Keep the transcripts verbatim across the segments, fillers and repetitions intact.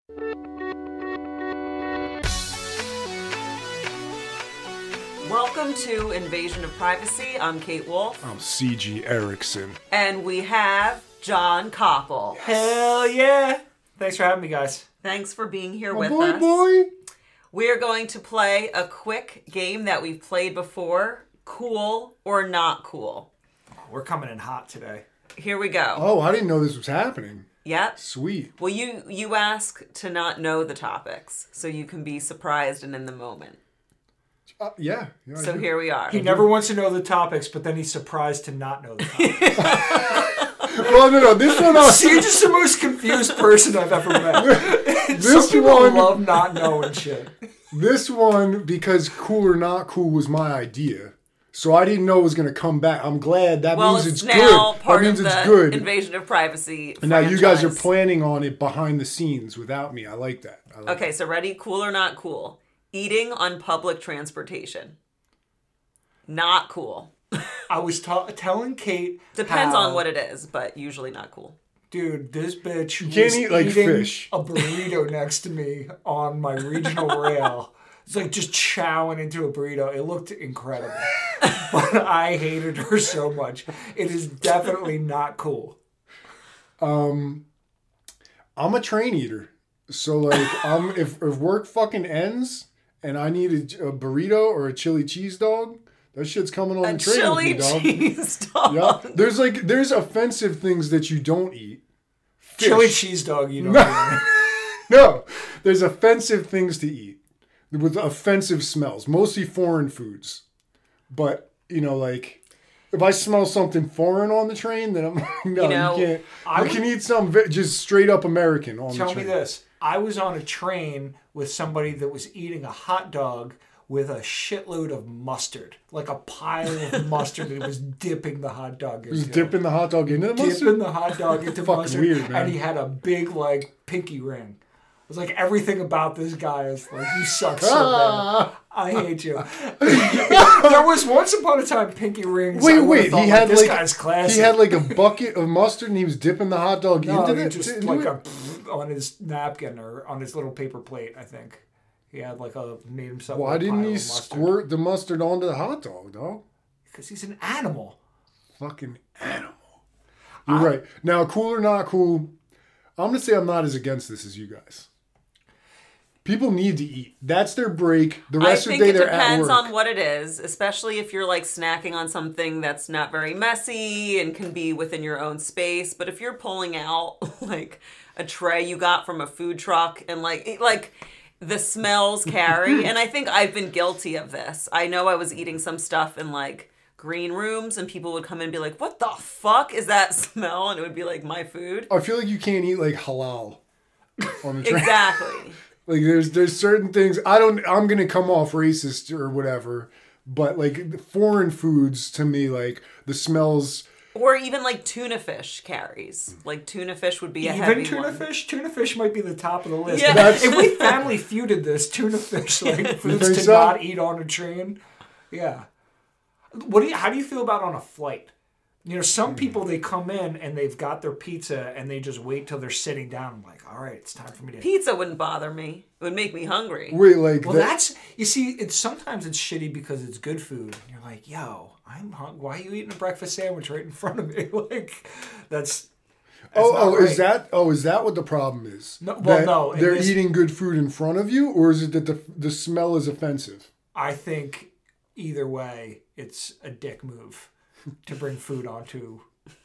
Welcome to Invasion of Privacy. I'm Kate Wolf. I'm C G Erickson. And we have John Koppel. Yes. Hell yeah. Thanks for having me, guys. Thanks for being here My with boy, us. boy. We're going to play a quick game that we've played before. Cool or not cool. We're coming in hot today. Here we go. Oh, I didn't know this was happening. Yep. Sweet. Well, you, you ask to not know the topics, so you can be surprised and in the moment. Uh, yeah. yeah So here we are. He never wants to know the topics, but then he's surprised to not know the topics. Well, no, no. This one... Uh, See, you're just the most confused person I've ever met. This Some people one... love not knowing shit. This one, because cool or not cool was my idea. So I didn't know it was going to come back. I'm glad. That well, means it's, it's now good. part That means of it's the good. Invasion of Privacy And now you guys are franchise. planning on it behind the scenes without me. I like that. I like Okay, so ready? Cool or not cool? Eating on public transportation. Not cool. I was ta- telling Kate... Depends how, on what it is, but usually not cool. Dude, this bitch You can't was eat like eating fish. a burrito next to me on my regional rail. It's like just chowing into a burrito. It looked incredible. But I hated her so much. It is definitely not cool. Um, I'm a train eater. So, like, I'm if, if work fucking ends and I need a, a burrito or a chili cheese dog, that shit's coming on A the train chili with me, dog. cheese dog. Yeah. There's like there's offensive things that you don't eat. Fish. Chili cheese dog, you know. No. No, there's offensive things to eat with offensive smells, mostly foreign foods. But you know, like if I smell something foreign on the train, then I'm like, no, you, know, you can't. I You would- can eat some ve- just straight up American on Tell the me train. this. I was on a train with somebody that was eating a hot dog with a shitload of mustard. Like a pile of mustard that was dipping the hot dog into. Just dipping the hot dog into the mustard. Dipping the hot dog into Fucking mustard. weird, man. And he had a big, like, pinky ring. It was like everything about this guy is like, you suck so bad. I hate you. There was once upon a time pinky rings. I Wait, would've wait. thought, He like, had this like guy's classy. he had like a bucket of mustard and he was dipping the hot dog no, into he that. just into like it? a on his napkin or on his little paper plate. I think he had like a made himself. Why a didn't pile he of mustard. squirt the mustard onto the hot dog, dog? Because he's an animal. Fucking animal. You're right. Now, cool or not cool, I'm gonna say I'm not as against this as you guys. People need to eat. That's their break. The I rest of think the day it they're at depends work. on what it is, especially if you're like snacking on something that's not very messy and can be within your own space. But if you're pulling out like a tray you got from a food truck and like it, like the smells carry, and I think I've been guilty of this. I know I was eating some stuff in like green rooms and people would come in and be like, "What the fuck is that smell?" And it would be like my food. I feel like you can't eat like halal on the train. Exactly. Like there's there's certain things I don't I'm gonna come off racist or whatever, but like the foreign foods to me, like the smells. Or even like tuna fish carries. Like tuna fish would be a Even heavy tuna one. fish? Tuna fish might be the top of the list. Yeah. That's- If we family feuded this, tuna fish, like foods think to so? not eat on a train. Yeah. What do you, how do you feel about on a flight? You know, some people, they come in and they've got their pizza and they just wait till they're sitting down. I'm like, all right, it's time for me to... Pizza wouldn't bother me. It would make me hungry. Wait, like Well, that- that's... You see, it's sometimes it's shitty because it's good food. And you're like, yo, I'm hungry. Why are you eating a breakfast sandwich right in front of me? Like, that's... that's Oh, not oh, right. is that oh, is that what the problem is? No, well, That no, in they're this- eating good food in front of you, or is it that the the smell is offensive? I think either way, it's a dick move to bring food onto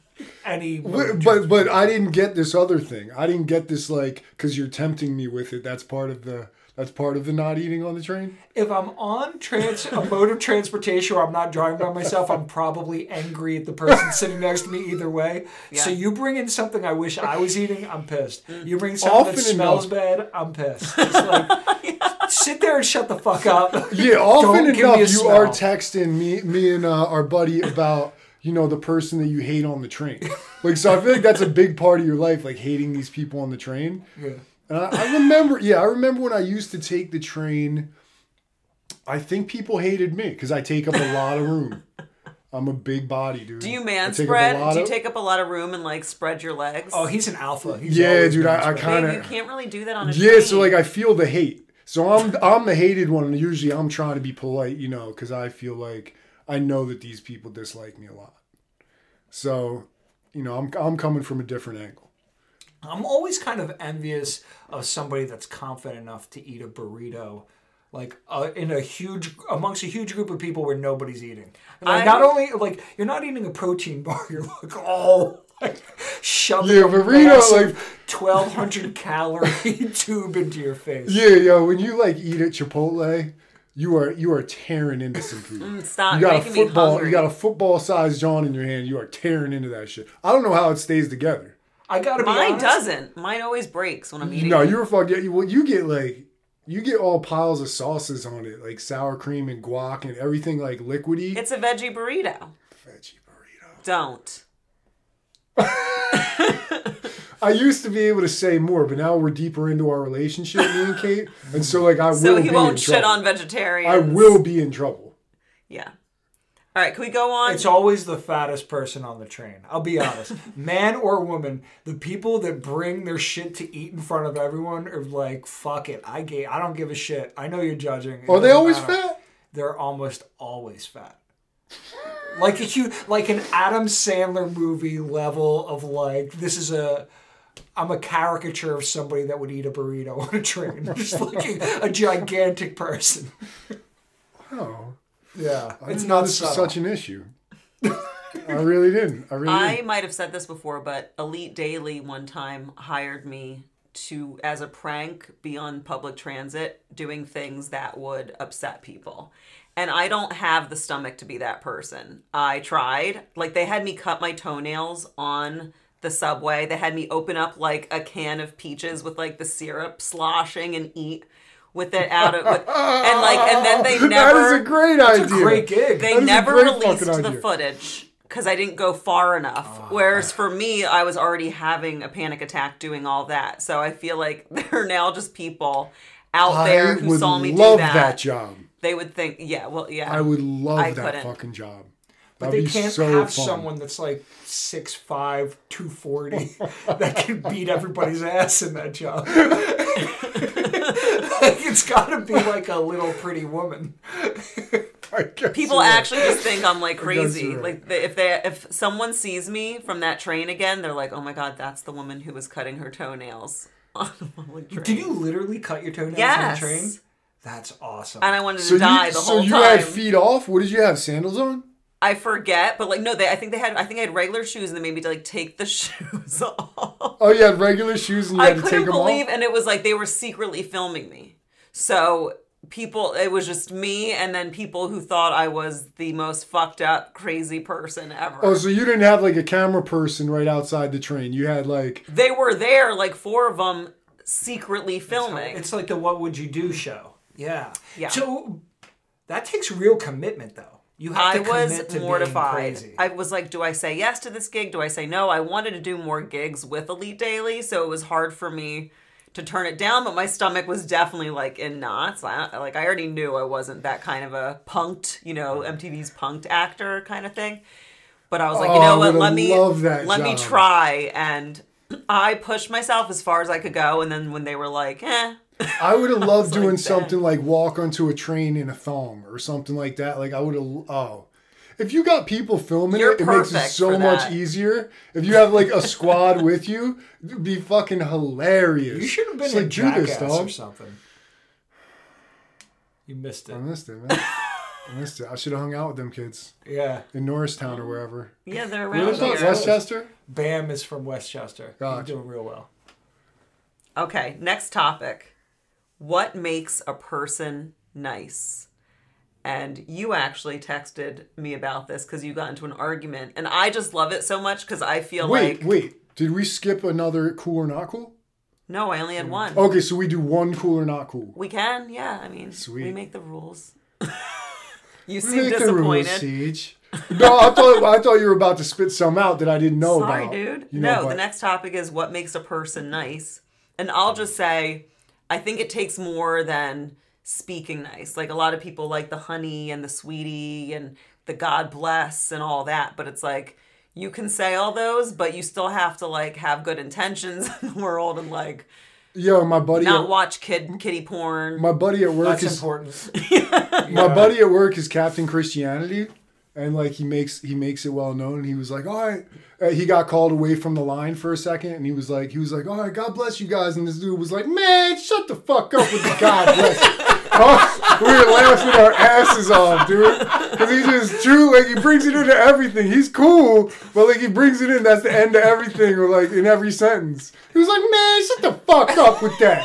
any. But but, but I didn't get this other thing. I didn't get this like because you're tempting me with it. That's part of the that's part of the not eating on the train. If I'm on trans a mode of transportation where I'm not driving by myself, I'm probably angry at the person sitting next to me either way. Yeah. So you bring in something I wish I was eating, I'm pissed. You bring something Often that smells enough- bad, I'm pissed. It's like, sit there and shut the fuck up. Yeah, often Don't give me enough a you smell. are texting me me and uh, our buddy about you know the person that you hate on the train. Like so, I feel like that's a big part of your life, like hating these people on the train. Yeah. And I, I remember, yeah, I remember when I used to take the train. I think people hated me because I take up a lot of room. I'm a big body, dude. Do you I man take up a spread? lot Do you of- take up a lot of room and like spread your legs? Oh, he's an alpha. He's Yeah, always dude, been I- this I way. kinda- Babe, you can't really do that on a Yeah, train. so like I feel the hate. So I'm I'm the hated one, and usually I'm trying to be polite, you know, because I feel like I know that these people dislike me a lot. So, you know, I'm I'm coming from a different angle. I'm always kind of envious of somebody that's confident enough to eat a burrito, like uh, in a huge amongst a huge group of people where nobody's eating. Like I- not only like you're not eating a protein bar, you're like oh, like shoving Yeah, a burrito, massive like- twelve hundred calorie tube into your face. Yeah, yo, when you like eat at Chipotle, you are you are tearing into some food. Mm, Stop, You you're got a making me football, hungry. you got a football-sized John in your hand. You are tearing into that shit. I don't know how it stays together. I gotta be Mine honest. doesn't. Mine always breaks when I'm eating. No, it. you're fucking. You, well, you get like you get all piles of sauces on it, like sour cream and guac and everything like liquidy. It's a veggie burrito. Veggie burrito. Don't. I used to be able to say more, but now we're deeper into our relationship, me and Kate, and so like I So will he be won't in shit trouble. on vegetarians. I will be in trouble. Yeah. All right, can we go on? It's always the fattest person on the train. I'll be honest. Man or woman, the people that bring their shit to eat in front of everyone are like, fuck it. I ga- I don't give a shit. I know you're judging. It Are they doesn't always matter." fat? They're almost always fat. Like a huge, like an Adam Sandler movie level of like, this is a, I'm a caricature of somebody that would eat a burrito on a train. Just like a, a gigantic person. Oh, Yeah. I It's didn't not know this was subtle. such an issue. I really didn't. I really I didn't. might have said this before, but Elite Daily one time hired me to, as a prank, be on public transit doing things that would upset people. And I don't have the stomach to be that person. I tried. Like, they had me cut my toenails on the subway. They had me open up, like, a can of peaches with, like, the syrup sloshing and eat with it out of... With, and, like, and then they never... That is a great idea. It's a great gig. They That is a never great released fucking the idea. footage because I didn't go far enough. Whereas for me, I was already having a panic attack doing all that. So I feel like there are now just people out there I who would saw me love do that. that job. They would think, yeah, well, yeah. I would love I that couldn't. fucking job. But That'd they be can't so have fun. someone that's like six five, two forty that can beat everybody's ass in that job. Like, it's got to be like a little pretty woman. I guess People you're right. actually just think I'm like crazy. you're right. Like they, if they if someone sees me from that train again, they're like, "Oh my god, that's the woman who was cutting her toenails on a public train." Did you literally cut your toenails Yes. on the train? That's awesome. And I wanted to So die you, the so whole you time. had feet off? What did you have? Sandals on? I forget, but like no, they. I think they had. I think I had regular shoes, and they made me to like take the shoes off. Oh, you had regular shoes and you I had to take couldn't them believe, off? and it was like they were secretly filming me. So people, it was just me, and then people who thought I was the most fucked up, crazy person ever. Oh, so you didn't have like a camera person right outside the train. You had like... They were there, like four of them, secretly filming. It's like the What Would You Do show. Yeah. Yeah. So that takes real commitment, though. You have I to commit was to being mortified. crazy. I was like, do I say yes to this gig? Do I say no? I wanted to do more gigs with Elite Daily, so it was hard for me to turn it down, but my stomach was definitely like in knots. I, like I already knew I wasn't that kind of a punked, you know, M T V's punked actor kind of thing. But I was like, Oh, you I know what? would've Let me loved that let me job. try, and I pushed myself as far as I could go. And then when they were like, eh. I would have loved like doing that. something like walk onto a train in a thong or something like that. Like I would have... Oh. If you got people filming You're it, it makes it perfect so for much that. easier. If you have like a squad with you, it'd be fucking hilarious. you should have been Just, in like, do this, Jackass or dog. something. You missed it. I missed it, man. I missed it. I should have hung out with them kids Yeah. in Norristown or wherever. Yeah, they're Where around was that? here. Westchester? Bam is from Westchester. Gotcha. You're doing real well. Okay, next topic. What makes a person nice? And you actually texted me about this because you got into an argument. And I just love it so much because I feel Wait, like... wait. Did we skip another cool or not cool? No, I only had one. Okay, so we do one cool or not cool. We can, yeah. I mean, we Sweet. make the rules. You We seem make the rules, disappointed. Siege. No, I thought I thought you were about to spit some out that I didn't know Sorry, about. dude. You know, no, but- the next topic is what makes a person nice. And I'll just say, I think it takes more than speaking nice. Like a lot of people like the honey and the sweetie and the God bless and all that, but it's like you can say all those, but you still have to like have good intentions in the world and like Yo, my buddy not at, watch kid kitty porn. my buddy at work That's is important. my buddy at work is Captain Christianity, and like he makes he makes it well known. And he was like, all right, uh, he got called away from the line for a second, and he was like, he was like, all right, God bless you guys. And this dude was like, man, shut the fuck up with the God bless. Oh, we were laughing our asses off, dude, because he just true like he brings it into everything. He's cool, but like he brings it in. That's the end of everything, or like in every sentence. He was like, man, shut the fuck up with that.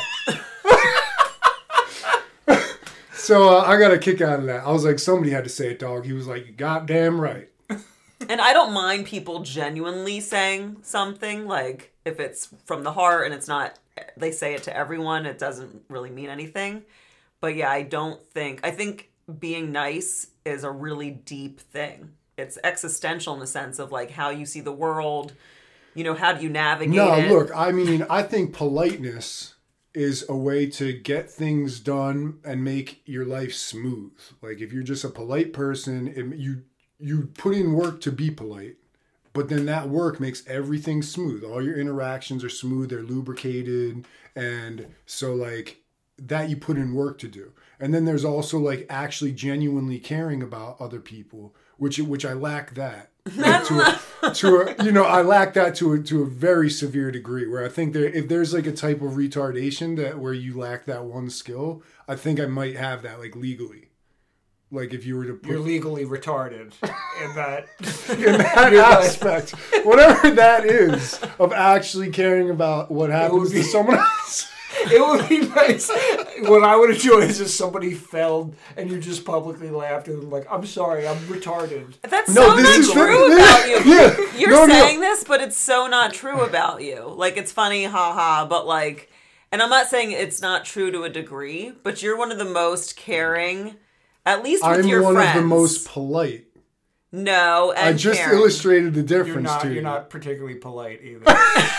So uh, I got a kick out of that. I was like, somebody had to say it, dog. He was like, you goddamn right. And I don't mind people genuinely saying something, like if it's from the heart and it's not, they say it to everyone, it doesn't really mean anything. But yeah, I don't think, I think being nice is a really deep thing. It's existential in the sense of like how you see the world, you know, how do you navigate No, it? look, I mean, I think politeness is a way to get things done and make your life smooth. Like if you're just a polite person, it, you you put in work to be polite, but then that work makes everything smooth. All your interactions are smooth, they're lubricated, and so like that you put in work to do. And then there's also like actually genuinely caring about other people, which which I lack that. Like, to a, to a, you know, I lack that to a, to a very severe degree. Where I think there, if there's like a type of retardation that where you lack that one skill, I think I might have that like legally. Like if you were to put, You're legally retarded in that in that aspect, whatever that is of actually caring about what happens be- to someone else. It would be nice. What I would enjoy is if somebody failed and you just publicly laughed and like, I'm sorry, I'm retarded. That's No, so this not is true the- about you. Yeah. You're No, no. saying this, but it's so not true about you. Like, it's funny, haha, but like, and I'm not saying it's not true to a degree, but you're one of the most caring, at least with I'm your one friends. of the most polite. No, and I just caring. illustrated the difference You're not. to You're you. not particularly polite either.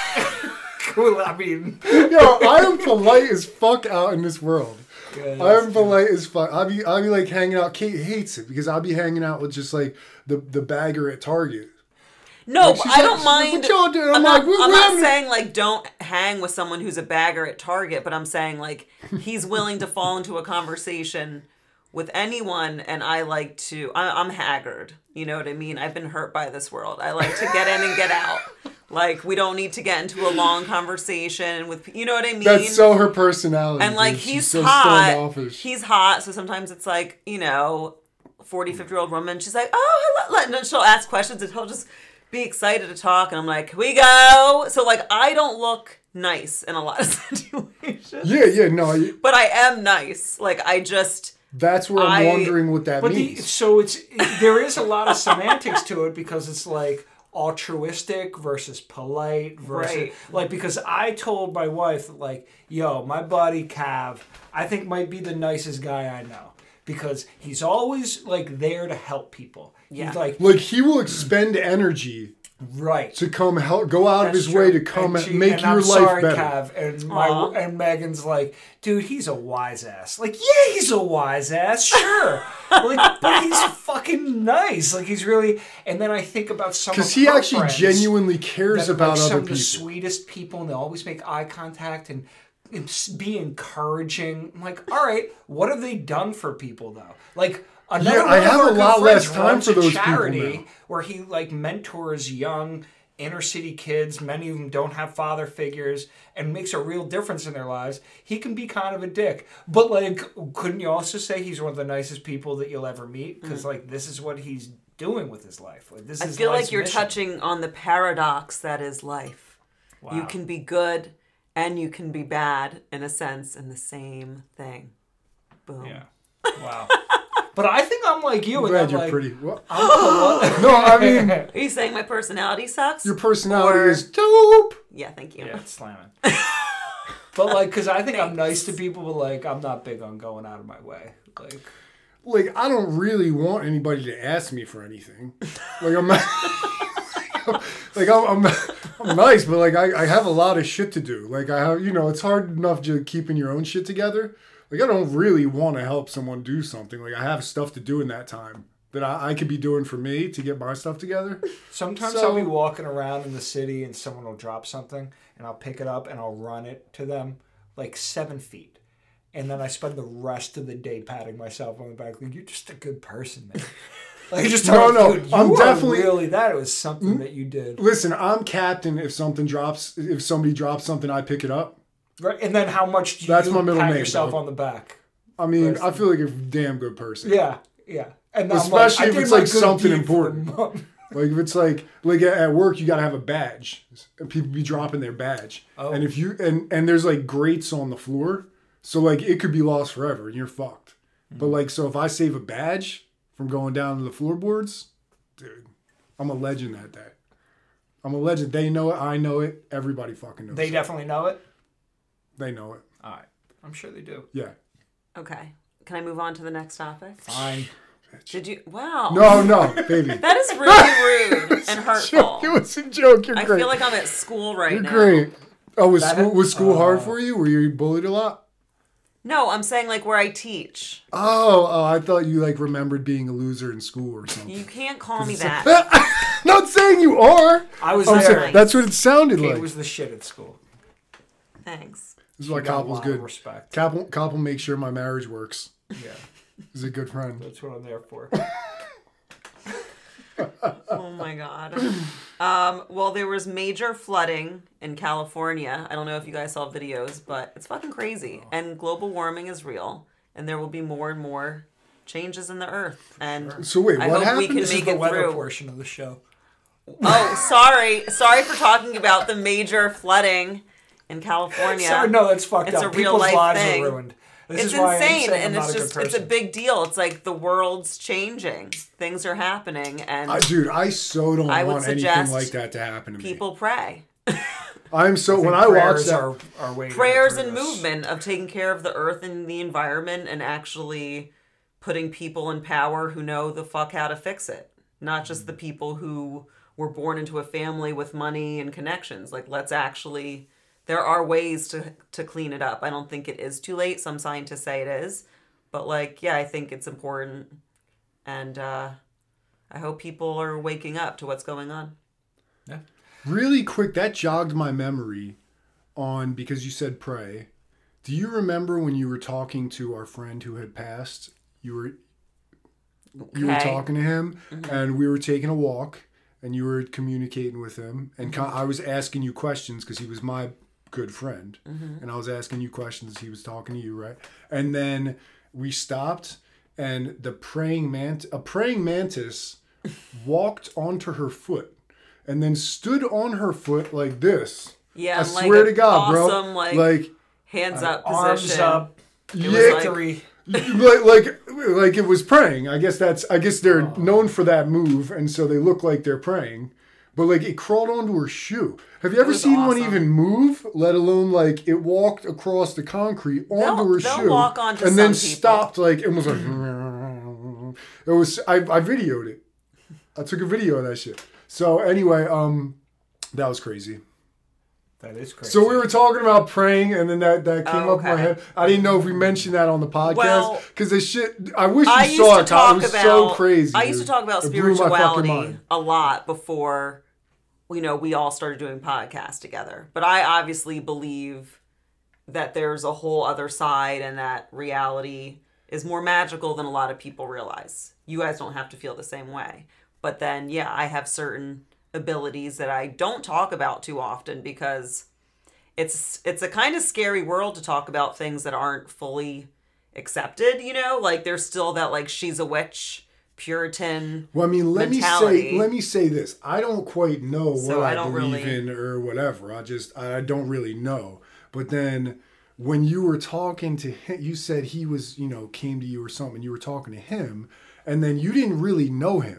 Cool. I mean, Yo, I am polite as fuck out in this world. good. I'm polite as fuck. I'll be, I'll be like hanging out. Kate hates it because I'll be hanging out with just like the, the bagger at Target. No, Like, she's I like, don't she's like, mind. "What y'all doing?" I'm I'm like, not, "We're I'm not having a-" saying like don't hang with someone who's a bagger at Target, but I'm saying like he's willing to fall into a conversation with anyone, and I like to. I, I'm haggard. You know what I mean? I've been hurt by this world. I like to get in and get out. Like we don't need to get into a long conversation with. You know what I mean? That's so her personality. And like dude. She's he's so hot. standoffish. He's hot, so sometimes it's like, you know, forty, fifty year old woman, she's like, oh, hello. And then she'll ask questions and he'll just be excited to talk. And I'm like, here we go. So like, I don't look nice in a lot of situations. Yeah, yeah, no. I- But I am nice. Like, I just, That's where I'm I- wondering what that But the, means. so it's there is a lot of semantics to it because it's like altruistic versus polite versus Right. like because I told my wife like, yo, my buddy Cav, I think might be the nicest guy I know because he's always like there to help people. Yeah. He's like Like he will expend energy right. to come help, go out of That's his way true. to come and, she- make and your I'm life sorry, better. Cav. And my Aw. and Megan's like, dude, he's a wise ass. Like, yeah, he's a wise ass, sure. like, but he's fucking nice. Like, he's really. And then I think about some Because of he her actually friends genuinely cares that, about like, some other of the people. sweetest people, and they always make eye contact and. and be encouraging. I'm like, all right, what have they done for people though? Like another Yeah, one I of have our a good lot friends less time runs for a those people charity now. where he like mentors young inner city kids. Many of them don't have father figures and makes a real difference in their lives. He can be kind of a dick, but like, couldn't you also say he's one of the nicest people that you'll ever meet? Because like, this is what he's doing with his life. Like, this I is feel life's like you're mission. touching on the paradox that is life. Wow. You can be good and you can be bad in a sense in the same thing. Boom. Yeah. Wow. But I think I'm like you. I'm in glad that, you're like, pretty. What? I'm polite. No, I mean Are you saying my personality sucks? your personality Or- is dope. Yeah, thank you. Yeah, it's slamming. But like, because I think I'm nice to people, but like, I'm not big on going out of my way. Like, Like I don't really want anybody to ask me for anything. Like I'm not. Like I'm, I'm, I'm nice, but like I, I have a lot of shit to do. Like I have, you know, it's hard enough just keeping your own shit together. like I don't really want to help someone do something. Like I have stuff to do in that time that I, I could be doing for me to get my stuff together. Sometimes So- I'll be walking around in the city and someone will drop something and I'll pick it up and I'll run it to them like seven feet. And then I spend the rest of the day patting myself on the back like, you're just a good person, man. Like, just No, tell no, dude, you I'm are definitely- really that. It was something that you did. Listen, I'm captain. If something drops, if somebody drops something, I pick it up. Right? And then how much do you That's my middle pat name, yourself dog. on the back? I mean, Right. I feel like a damn good person. Yeah, yeah. And I'm Especially like, I if did it's my like good something deed for the important. month. Like if it's like like at at work, you gotta have a badge, and people be dropping their badge. Oh. And if you and and there's like grates on the floor, so like it could be lost forever, and you're fucked. Mm. But like, so if I save a badge from going down to the floorboards, dude, I'm a legend that day. I'm a legend. They know it. I know it. Everybody fucking knows. They it. definitely know it. They know it. All right. I'm sure they do. Yeah. Okay. Can I move on to the next topic? Fine. Did you? Wow. No, no, baby. That is really rude and hurtful. It was a joke. You're I great. feel like I'm at school right You're now. great. Oh, was That- school was school hard uh, for you? Were you bullied a lot? No, I'm saying like where I teach. Oh, oh, I thought you like remembered being a loser in school or something. You can't call me that. Not saying you are. I was I'm there. saying, that's what it sounded Kate like. was the shit at school. Thanks. This is why Got a Koppel's lot good. of respect. Koppel, Koppel makes sure my marriage works. Yeah, He's a good friend. that's what I'm there for. Oh my god. Um, well, there was major flooding in California. I don't know if you guys saw videos, but it's fucking crazy. And global warming is real, and there will be more and more changes in the earth. And So wait, I what hope we happened? can This is make the it weather through. portion of the show. Oh, sorry, sorry for talking about the major flooding in California. Sorry, no, that's fucked It's up. a real People's life lives thing. are ruined. This It's is why I'm insane, saying I'm and not it's a just good it's a person. big deal. It's like the world's changing, things are happening, and I, dude, I so don't I would want anything suggest like that to happen to me. people pray. I'm so I think when I watch prayers that. are, are way to get Prayers through and this. movement of taking care of the earth and the environment, and actually putting people in power who know the fuck how to fix it. Not just the people who were born into a family with money and connections. Like, let's actually, there are ways to to clean it up. I don't think it is too late. Some scientists say it is. But like, yeah, I think it's important. And uh, I hope people are waking up to what's going on. Yeah. Really quick, that jogged my memory on because you said pray. Do you remember when you were talking to our friend who had passed? You were you were Okay. talking to him, and we were taking a walk, and you were communicating with him, and co- I was asking you questions because he was my good friend, and I was asking you questions. He was talking to you, right? And then we stopped, and the praying mant a praying mantis walked onto her foot, and then stood on her foot like this. Yeah, I and, like, swear a to God, awesome, bro. like, Like, Hands up Arms position. up. It was yeah, like- Victory. like, like, like it was praying. I guess that's. I guess they're known for that move, and so they look like they're praying. But like, it crawled onto her shoe. Have you ever was seen one awesome. even move? Let alone like it walked across the concrete onto They'll- her they'll shoe, walk onto and then some people. stopped like and was like. It was. I, I videoed it. I took a video of that shit. So anyway, um, that was crazy. That is crazy. So we were talking about praying, and then that, that came Oh, up in my okay. head. I didn't know if we mentioned that on the podcast Well, because the shit. I wish you I used saw to it. talk It was about so crazy. I used to dude. talk about It blew my fucking spirituality mind. a lot before, you know, we all started doing podcasts together. But I obviously believe that there's a whole other side, and that reality is more magical than a lot of people realize. You guys don't have to feel the same way. But then, yeah, I have certain abilities that I don't talk about too often because it's it's a kind of scary world to talk about things that aren't fully accepted, you know? Like, there's still that, like, she's a witch, Puritan Well, I mean, let me say mentality. let me say this. I don't quite know So what I I, don't believe really- in or whatever. I just I don't really know. But then when you were talking to him, you said he was, you know, came to you or something. You were talking to him, and then you didn't really know him.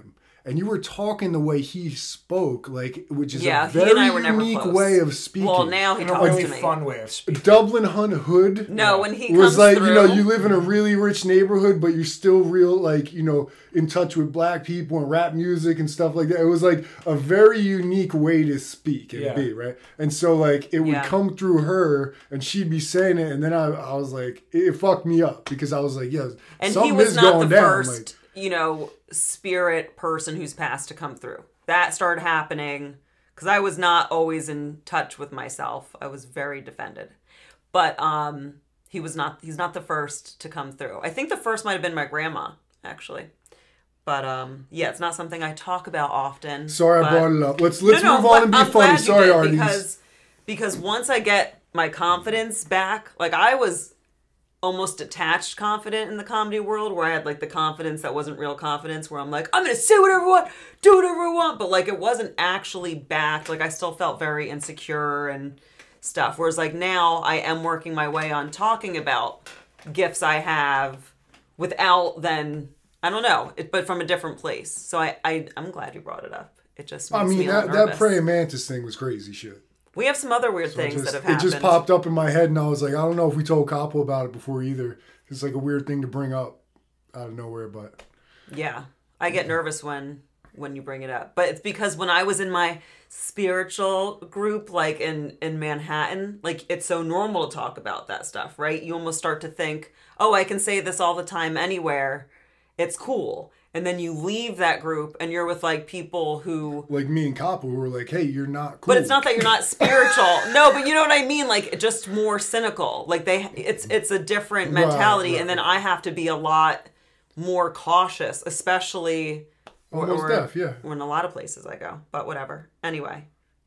and you were talking the way he spoke, like, which is Yeah, a he and very I were never unique close. way of speaking. Well, now he In a talks really to me. fun way of speaking. Dublin Hunt Hood. No, when he was comes like, through, you know, you live in a really rich neighborhood, but you're still real, like, you know, in touch with black people and rap music and stuff like that. It was like a very unique way to speak and Yeah. be, right? And so, like, it would Yeah. come through her and she'd be saying it, and then I, I was like, it, it fucked me up because I was like, yeah, and something he was is not going the down. first, Like, you know, spirit person who's passed to come through. That started happening because I was not always in touch with myself. I was very defended, but um, he was not. He's not the first to come through. I think the first might have been my grandma, actually. But um, yeah, it's not something I talk about often. sorry, but... I brought it up. Let's let's no, no, move on and be I'm funny. glad you Sorry, did, Artie. because because once I get my confidence back, like I was almost detached confident in the comedy world, where I had like the confidence that wasn't real confidence, where I'm like, I'm gonna say whatever I want, do whatever I want, but like it wasn't actually backed. Like I still felt very insecure and stuff. Whereas like now I am working my way on talking about gifts I have without then I don't know, it, but from a different place. So I, I I'm glad you brought it up. It just makes I mean, me a that, little that nervous. praying mantis thing was crazy shit. We have some other weird So it things just, that have it happened. just popped up in my head, and I was like, I don't know if we told Koppel about it before either. It's like a weird thing to bring up out of nowhere, but Yeah, I get nervous when when you bring it up, but it's because when I was in my spiritual group, like in in Manhattan, like it's so normal to talk about that stuff, right? You almost start to think, oh, I can say this all the time anywhere. It's cool. And then you leave that group and you're with like people who like me and Koppel who were like, hey, you're not cool. But it's not that you're not spiritual. No, but you know what I mean? Like just more cynical. Like they it's it's a different mentality, Right, right. and then I have to be a lot more cautious, especially Almost or, deaf, yeah. or in a lot of places I go. But whatever. Anyway.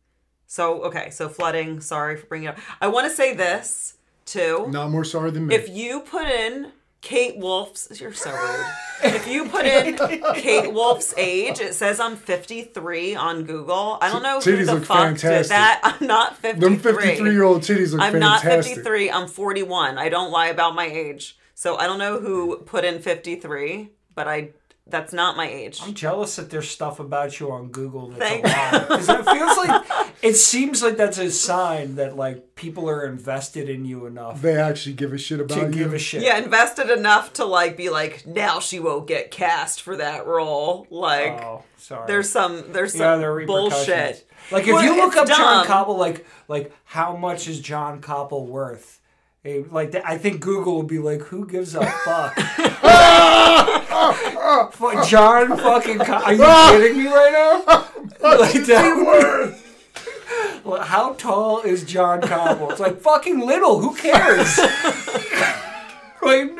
So okay, so flooding, sorry for bringing it up. I want to say this too. Not more sorry than me. If you put in Kate Wolf's, you're so rude. If you put in Kate Wolf's age, it says I'm fifty-three on Google. I don't know who Titties the look fuck did fantastic. that. I'm not fifty-three. Them fifty-three-year-old titties look I'm fantastic. not fifty-three. I'm forty-one. I don't lie about my age. So I don't know who put in fifty-three, but I that's not my age. I'm jealous that there's stuff about you on Google that's Thank- a lie. Because it feels like, it seems like that's a sign that like people are invested in you enough They actually give a shit about to you. give a shit. Yeah, invested enough to like be like, now she won't get cast for that role. Like Oh, sorry. there's some there's yeah, some there are repercussions. bullshit. Like if Well, you look it's up John dumb. Koppel, like like how much is John Koppel worth? Eh, Like I think Google would be like, who gives a fuck? Fu- John fucking. Co- Are you kidding me right now? Like that. Well, how tall is John Koppel? It's like fucking little. Who cares? Like,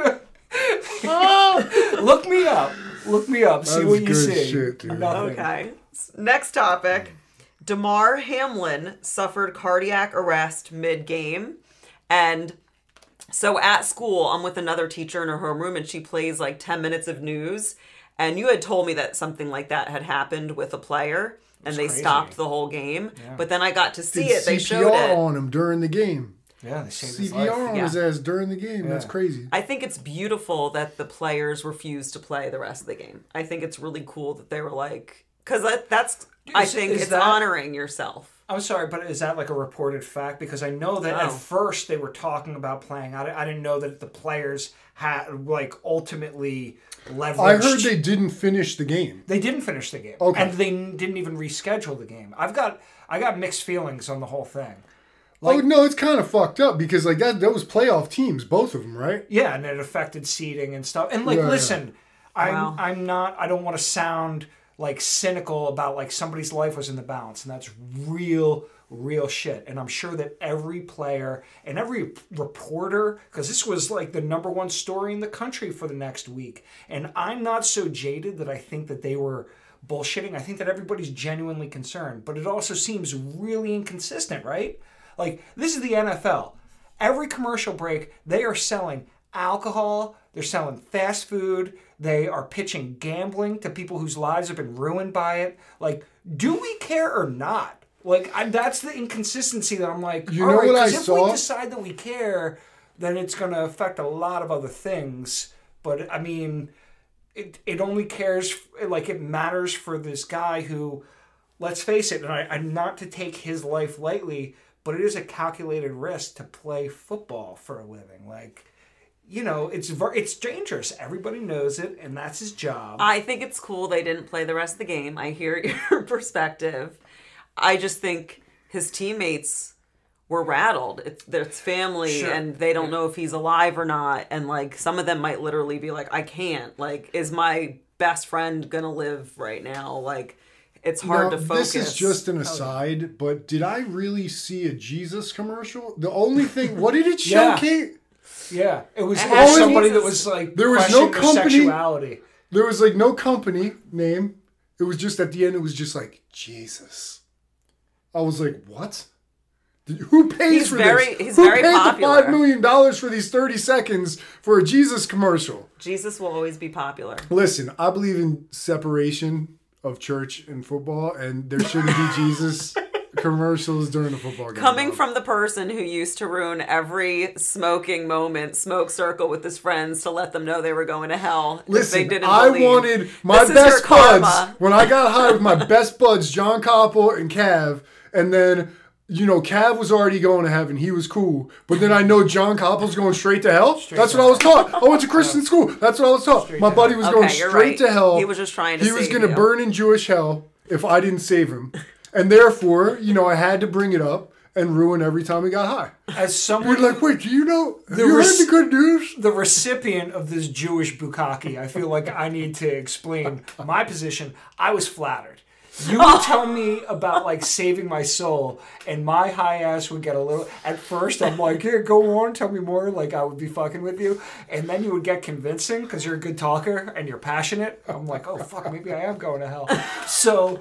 look me up. Look me up. See That's what you good see. shit, dude. Nothing. Okay. S- Next topic. Damar Hamlin suffered cardiac arrest mid-game. And so at school, I'm with another teacher in her homeroom, and she plays like ten minutes of news. And you had told me that something like that had happened with a player, and they crazy. stopped the whole game. But then I got to see Did it. They C P R showed it. on him during the game. Yeah, they saved his C P R life. on Yeah. his ass during the game. That's crazy. I think it's beautiful that the players refused to play the rest of the game. I think it's really cool that they were like, because that, that's, I Is- think is it's that- honoring yourself. I'm sorry, but is that like a reported fact? Because I know that Oh. at first they were talking about playing. I, I didn't know that the players had like ultimately leveraged. I heard they didn't finish the game. They didn't finish the game, Okay. and they n- didn't even reschedule the game. I've got I got mixed feelings on the whole thing. oh no, it's kind of fucked up because like that that was playoff teams, both of them, right? Yeah, and it affected seating and stuff. And like, Yeah, yeah. listen, I'm Wow. I'm not. I don't want to sound like cynical about like somebody's life was in the balance, and that's real, real shit. And I'm sure that every player and every reporter, because this was like the number one story in the country for the next week, and I'm not so jaded that I think that they were bullshitting. I think that everybody's genuinely concerned, but it also seems really inconsistent, right? Like, this is the N F L. Every commercial break, they are selling alcohol, they're selling fast food, they are pitching gambling to people whose lives have been ruined by it. Like, do we care or not? Like, I, that's the inconsistency that I'm like, You all know right, what I 'cause if saw? we decide that we care, then it's going to affect a lot of other things. But, I mean, it it only cares, like it matters for this guy who, let's face it, and I, I'm not to take his life lightly, but it is a calculated risk to play football for a living. Like, you know, it's ver- it's dangerous. Everybody knows it, and that's his job. I think it's cool they didn't play the rest of the game. I hear your perspective. I just think his teammates were rattled. It's their family, Sure. and they don't know if he's alive or not. And like some of them might literally be like, "I can't. Like, is my best friend gonna live right now?" Like, it's hard Now, to focus. This is just an aside, but did I really see a Jesus commercial? The only thing, what did it show, Yeah. Kate? Yeah, it was, it All was it somebody needs that is- was like There was no questioning their company- sexuality. There was like no company name. It was just at the end, it was just like, Jesus. I was like, what? Who pays He's for very- this? he's Who very paid popular. the five million dollars for these thirty seconds for a Jesus commercial? Jesus will always be popular. Listen, I believe in separation of church and football, and there shouldn't be Jesus commercials during the football game. Coming dog. from the person who used to ruin every smoking moment, smoke circle with his friends to let them know they were going to hell if they Listen, didn't I believe. wanted my This is your best buds karma. when I got high with my best buds, John Koppel and Cav, and then you know Cav was already going to heaven. He was cool, but then I know John Koppel's going straight to hell. That's to what I was taught. I went to Christian school. That's what I was taught. My to buddy was Okay, going you're straight right. to hell. He was just trying to He was save going to you. burn in Jewish hell if I didn't save him, and therefore, you know, I had to bring it up and ruin every time we got high. As someone, You're like, wait, do you know? Have The you res- heard the good news? the recipient of this Jewish bukkake, I feel like I need to explain my position. I was flattered. You would tell me about like saving my soul, and my high ass would get a little. At first, I'm like, "Yeah, go on, tell me more." Like I would be fucking with you, and then you would get convincing because you're a good talker and you're passionate. I'm like, "Oh fuck, maybe I am going to hell." So.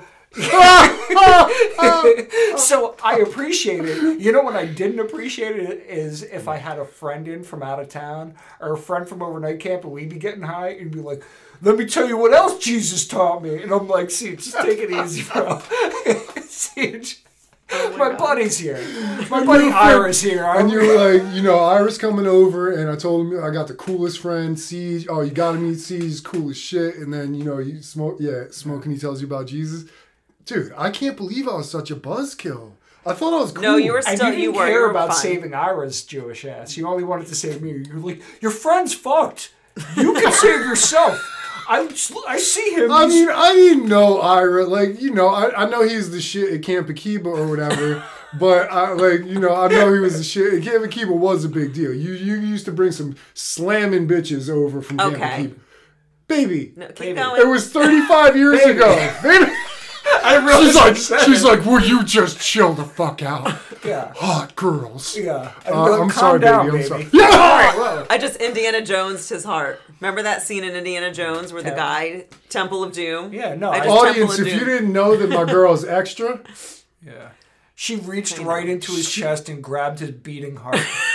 So I appreciate it. You know what I didn't appreciate it is if I had a friend in from out of town or a friend from overnight camp and we'd be getting high and be like, let me tell you what else Jesus taught me. And I'm like, see, just take it easy, bro. See, Oh my God. buddy's here. My buddy Ira's here. And I'm you were like, you know, Iris coming over, and I told him I got the coolest friend, Siege. Oh, you gotta meet Siege, cool as shit. And then, you know, you smoke, yeah, smoking, he tells you about Jesus. Dude, I can't believe I was such a buzzkill. I thought I was cool. No, you were And still you didn't you were, care you were about fine. saving Ira's Jewish ass. You only wanted to save me. You're like, your friend's fucked. You can save yourself. I, I see him. I he's- mean, I didn't know Ira. Like, you know, I, I know he's the shit at Camp Akiba or whatever. But, I like, you know, I know he was the shit. Camp Akiba was a big deal. You you used to bring some slamming bitches over from Camp Okay. Akiba. Baby, No, keep Baby. going. it was thirty-five years Baby. ago. Baby. I realized She's I like, said she's it. like, will you just chill the fuck out? yeah. Hot girls. Yeah. Uh, Calm I'm sorry, down, baby. I'm baby. sorry. Yeah! Whoa. I just Indiana Jones his heart. Remember that scene in Indiana Jones where the Yeah. guy Temple of Doom? Yeah, no, I I- just Temple Audience, of if you Doom. didn't know that my girl is extra, Yeah. She reached I right know. into his chest and grabbed his beating heart.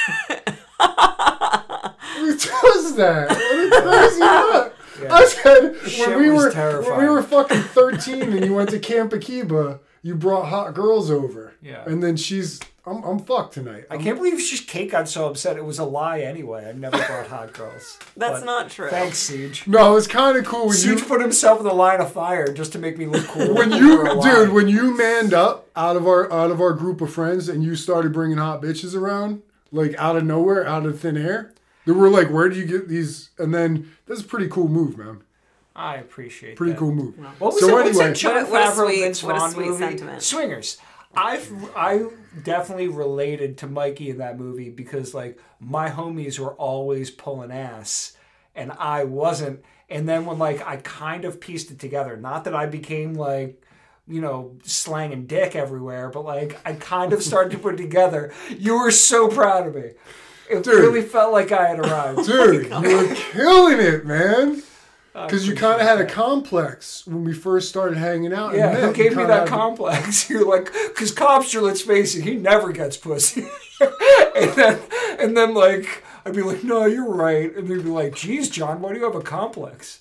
who does that? What a crazy nut. Yeah. I said Shit when we was were terrifying. when we were fucking thirteen and you went to Camp Akiba, you brought hot girls over. Yeah. And then she's I'm I'm fucked tonight. I I'm- can't believe she, Kate got so upset. It was a lie anyway. I never brought hot girls. That's But not true. Thanks, Siege. No, it was kind of cool when Siege you put himself in the line of fire just to make me look cool. when for you a lie. dude when you manned up out of our out of our group of friends and you started bringing hot bitches around like out of nowhere, out of thin air. They were like, where do you get these? And then that's a pretty cool move, man. I appreciate Pretty that. cool move. What was so that, what's anyway, that John What a- what a Favreau, sweet- Vince what a Vaughn sweet movie? sentiment. Swingers. I've I definitely related to Mikey in that movie because like my homies were always pulling ass and I wasn't. And then when like I kind of pieced it together, not that I became like, you know, slanging dick everywhere, but like I kind of started to put it together. You were so proud of me. It Dude. really felt like I had arrived. dude, you were killing it, man. I Because you appreciate kind of had a that. complex when we first started hanging out. and Yeah, met. who You gave me kinda that had- complex? You're like, because Cobster, let's face it, he never gets pussy. and then, and then like, I'd be like, no, you're right. And they'd be like, geez, John, why do you have a complex?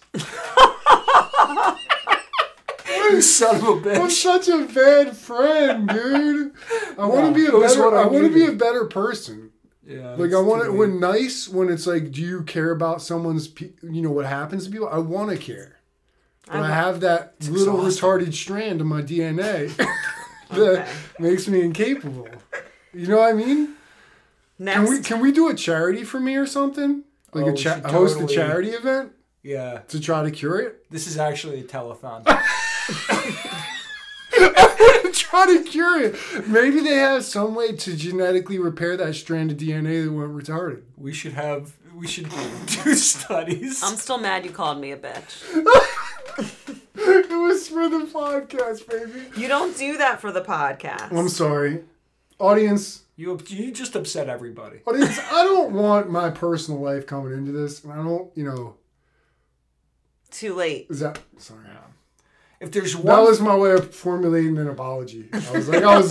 You son of a I'm bitch. such a bad friend, dude. I want to be a it was better. what I I want to be needed. a better person. Yeah. Like it's I want too it late. when nice when it's like, do you care about someone's, pe- you know, what happens to people? I want to care, but I, I- have that little exhausting. retarded strand of my D N A that Okay. makes me incapable. You know what I mean? Next, Can we can we do a charity for me or something? Like Oh, a we cha- should host a totally- charity event Yeah. to try to cure it. This is actually a telethon. Try to cure it. Maybe they have some way to genetically repair that strand of D N A that went retarded. We should have. We should do studies. I'm still mad you called me a bitch. It was for the podcast, baby. You don't do that for the podcast. I'm sorry, audience. You you just upset everybody. Audience, I don't want my personal life coming into this, and I don't, you know, Too late. is that sorry? If there's one, That was my way of formulating an apology. I was like, I was.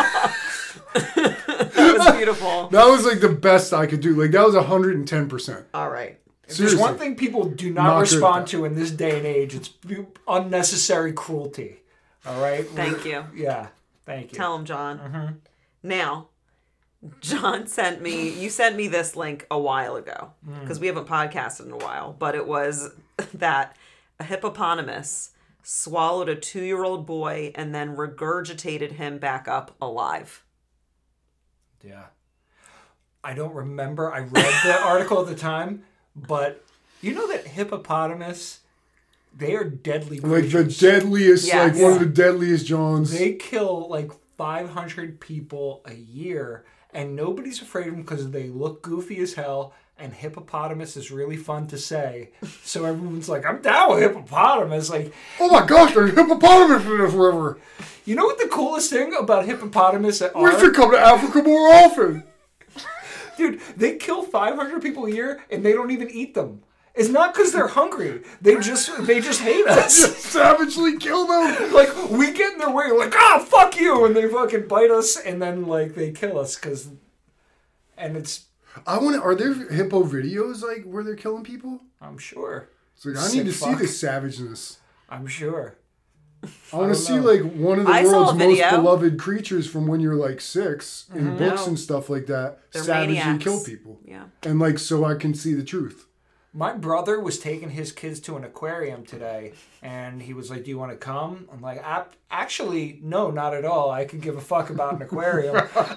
That was beautiful. That was like the best I could do. Like that was one hundred ten percent. All right. if there's Seriously. one thing people do not, Not good at respond that. to in this day and age, it's unnecessary cruelty. All right. Thank you. Yeah. Thank you. Tell him, John. Now, John sent me, you sent me this link a while ago because we haven't podcasted in a while, but it was that a hippopotamus swallowed a two-year-old boy and then regurgitated him back up alive. Yeah. I don't remember. I read the article at the time, but you know that hippopotamus, they are deadly Like the creatures. deadliest, Yes. like one of the deadliest Johns. They kill like five hundred people a year, and nobody's afraid of them because they look goofy as hell, and hippopotamus is really fun to say. So everyone's like, I'm down with hippopotamus. Like, Oh my gosh, there's hippopotamus in this river. you know what the coolest thing about hippopotamus We are? should come to Africa more often. Dude, they kill five hundred people a year, and they don't even eat them. It's not because they're hungry. They just they just hate us. Just savagely kill them. Like, we get in their way, like, ah, fuck you, and they fucking bite us, and then, like, they kill us, because, and it's, I want to. Are there hippo videos like where they're killing people? I'm sure, It's like I Sick need to fuck. see this savageness. I'm sure. I want don't to see know. like one of the I saw a world's most video. beloved creatures from when you're like six in books No. and stuff like that. They're savagely maniacs. kill people, Yeah. and like so I can see the truth. My brother was taking his kids to an aquarium today, and he was like, do you want to come? I'm like, Ap- actually, no, not at all. I could give a fuck about an aquarium.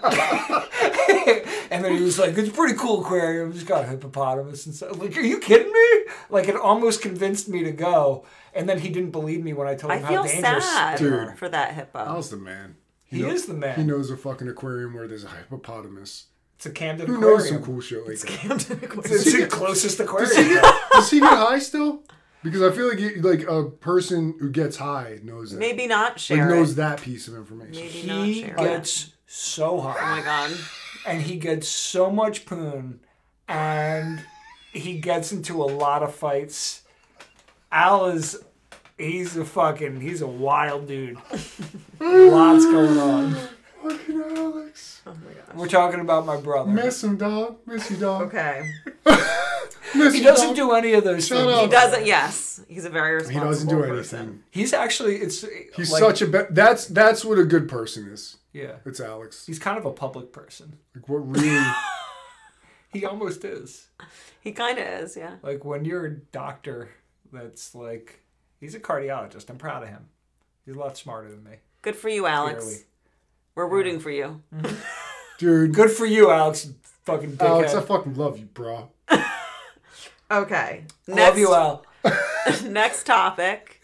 And then he was like, it's a pretty cool aquarium. It's got a hippopotamus and stuff. Like, are you kidding me? Like, it almost convinced me to go. And then he didn't believe me when I told I him feel how dangerous sad they are. Dude. for that hippo. How's the man? He is the man. He knows a fucking aquarium where there's a hippopotamus. It's a Camden Who aquarium. knows some cool shit like that? Camden It's, Aquarium. it's the closest Does he, aquarium. get, does he get high still? Because I feel like he, like a person who gets high knows that. Maybe not like share knows it. that piece of information. Maybe not He share it. gets so Oh high. my god. And he gets so much poon, and he gets into a lot of fights. Al is, he's a fucking, he's a wild dude. Lots going on. Fucking Alex. Oh my gosh. We're talking about my brother. Miss him, dog. Miss you, dog. Okay. Miss He you, doesn't dog. do any of those Shut things. up. He doesn't. Yes, he's a very He responsible doesn't do person. anything. He's actually, it's He's like, such a be- that's that's what a good person is. yeah. It's Alex. He's kind of a public person. Like what really? He almost is. He kind of is. Yeah. Like when you're a doctor, that's like, he's a cardiologist. I'm proud of him. He's a lot smarter than me. Good for you, Alex. Clearly. We're rooting for you. Dude, Good for you, Alex. you Fucking dickhead. Alex, I fucking love you, bro. Okay. Love Next, you, Al. next topic.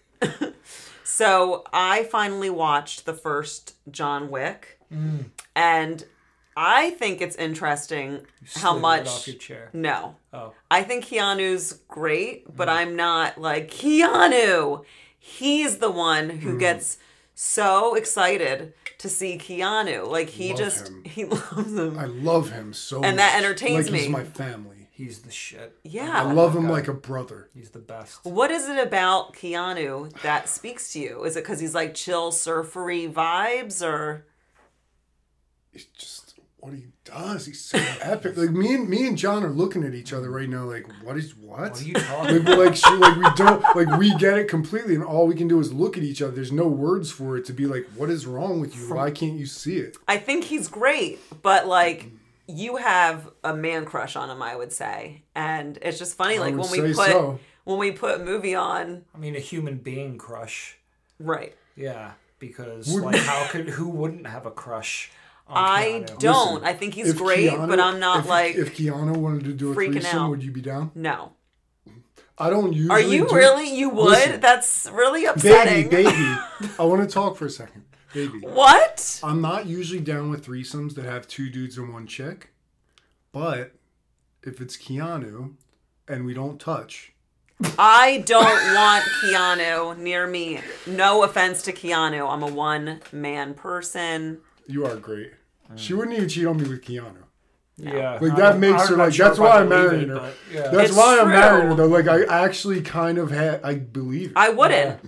So I finally watched the first John Wick, Mm. and I think it's interesting how Slid right much. off your chair. No, Oh. I think Keanu's great, but Mm. I'm not like Keanu. He's the one who Mm. gets so excited to see Keanu. Like he Love just him. he loves him. I love him so much. And that entertains like me. he's my family. He's the shit. Yeah. I love him God. like a brother. He's the best. What is it about Keanu that speaks to you? Is it because he's like chill, surfery vibes, or It's just what he does. He's so epic. Like me and me and John are looking at each other right now. Like what is what? What are you talking Like we're like shit, like we don't like we get it completely, and all we can do is look at each other. There's no words for it to be like, what is wrong with you? Why can't you see it? I think he's great, but like you have a man crush on him, I would say. And it's just funny, I like would when we say put so. when we put a movie on, I mean, a human being crush. right. Yeah, because Would- like, how could who wouldn't have a crush on I Keanu? don't. Listen, I think he's If great, Keanu- but I'm not if, like If Keanu wanted to do a freaking threesome, out. would you be down? no. I don't usually. Are you do- really? You would? Listen. That's really Baby, upsetting. baby. I want to talk for a second. Baby. What? I'm not usually down with threesomes that have two dudes and one chick. But if it's Keanu and we don't touch. I don't want Keanu near me. No offense to Keanu. I'm a one man person. You are great. She wouldn't even cheat on me with Keanu. Yeah, Like I that don't- makes I'm her not like sure that's if why I I'm believe marrying it, her. but, yeah. That's It's why I'm marrying her true. though. Like I actually kind of had I believe it. I wouldn't.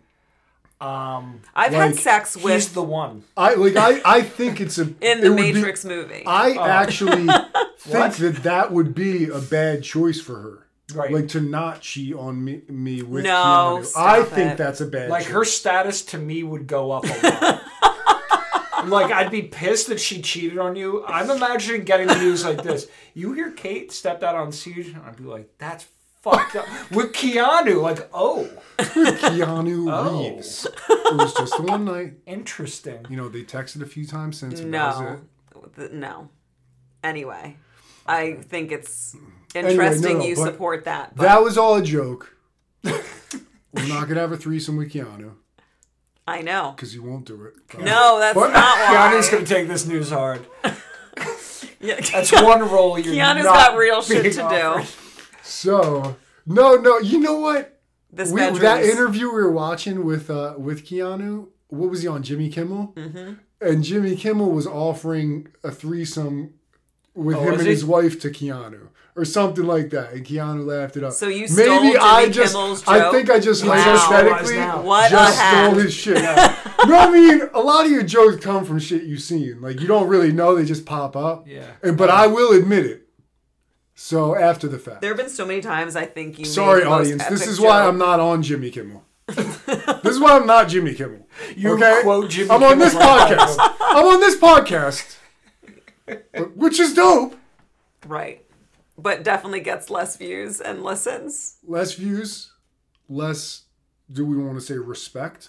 Um, I've Like, had sex he's with the one. I like I I think it's a in it the would be- Matrix movie. I actually think What? that that would be a bad choice for her. Right. Like to not cheat on me, me with No, Keanu. stop I think it. that's a bad Like choice. her status to me would go up a lot. Like I'd be pissed that she cheated on you. I'm imagining getting the news like this. You hear Kate stepped out on Siege? And I'd be like, that's fucked up. With Keanu, like, oh, Keanu Oh. Reeves. It was just the one night. interesting. You know, they texted a few times since. and that was no. it. Th- No. Anyway, I think it's Anyway, interesting no, no, you but support that. But That was all a joke. We're not gonna have a threesome with Keanu I know. because he won't do it. No, that's But- not why. Keanu's gonna take this news hard. Yeah, That's one role you're Keanu's not got real shit being to offered. do. So no, no. You know what? This We, bedroom's- that interview we were watching with uh, with Keanu, what was he on? Jimmy Kimmel, mm-hmm. and Jimmy Kimmel was offering a threesome with Oh, him was and he? his wife to Keanu or something like that, and Keanu laughed it up. So you stole maybe I Jimmy just Kimmel's I joke? think I just Wow. hypothetically Now. What just a hack. stole his shit. No, I mean a lot of your jokes come from shit you've seen. Like you don't really know; they just pop up. Yeah. And but I will admit it. So after the fact. There have been so many times I think you. Sorry, made the most audience. This epic is why joke. I'm not on Jimmy Kimmel. This is why I'm not Jimmy Kimmel. You okay? quote Jimmy I'm on this Kimmel all the podcast. time. I'm on this podcast, which is dope. Right. But definitely gets less views and listens. Less views, less. Do we want to say respect?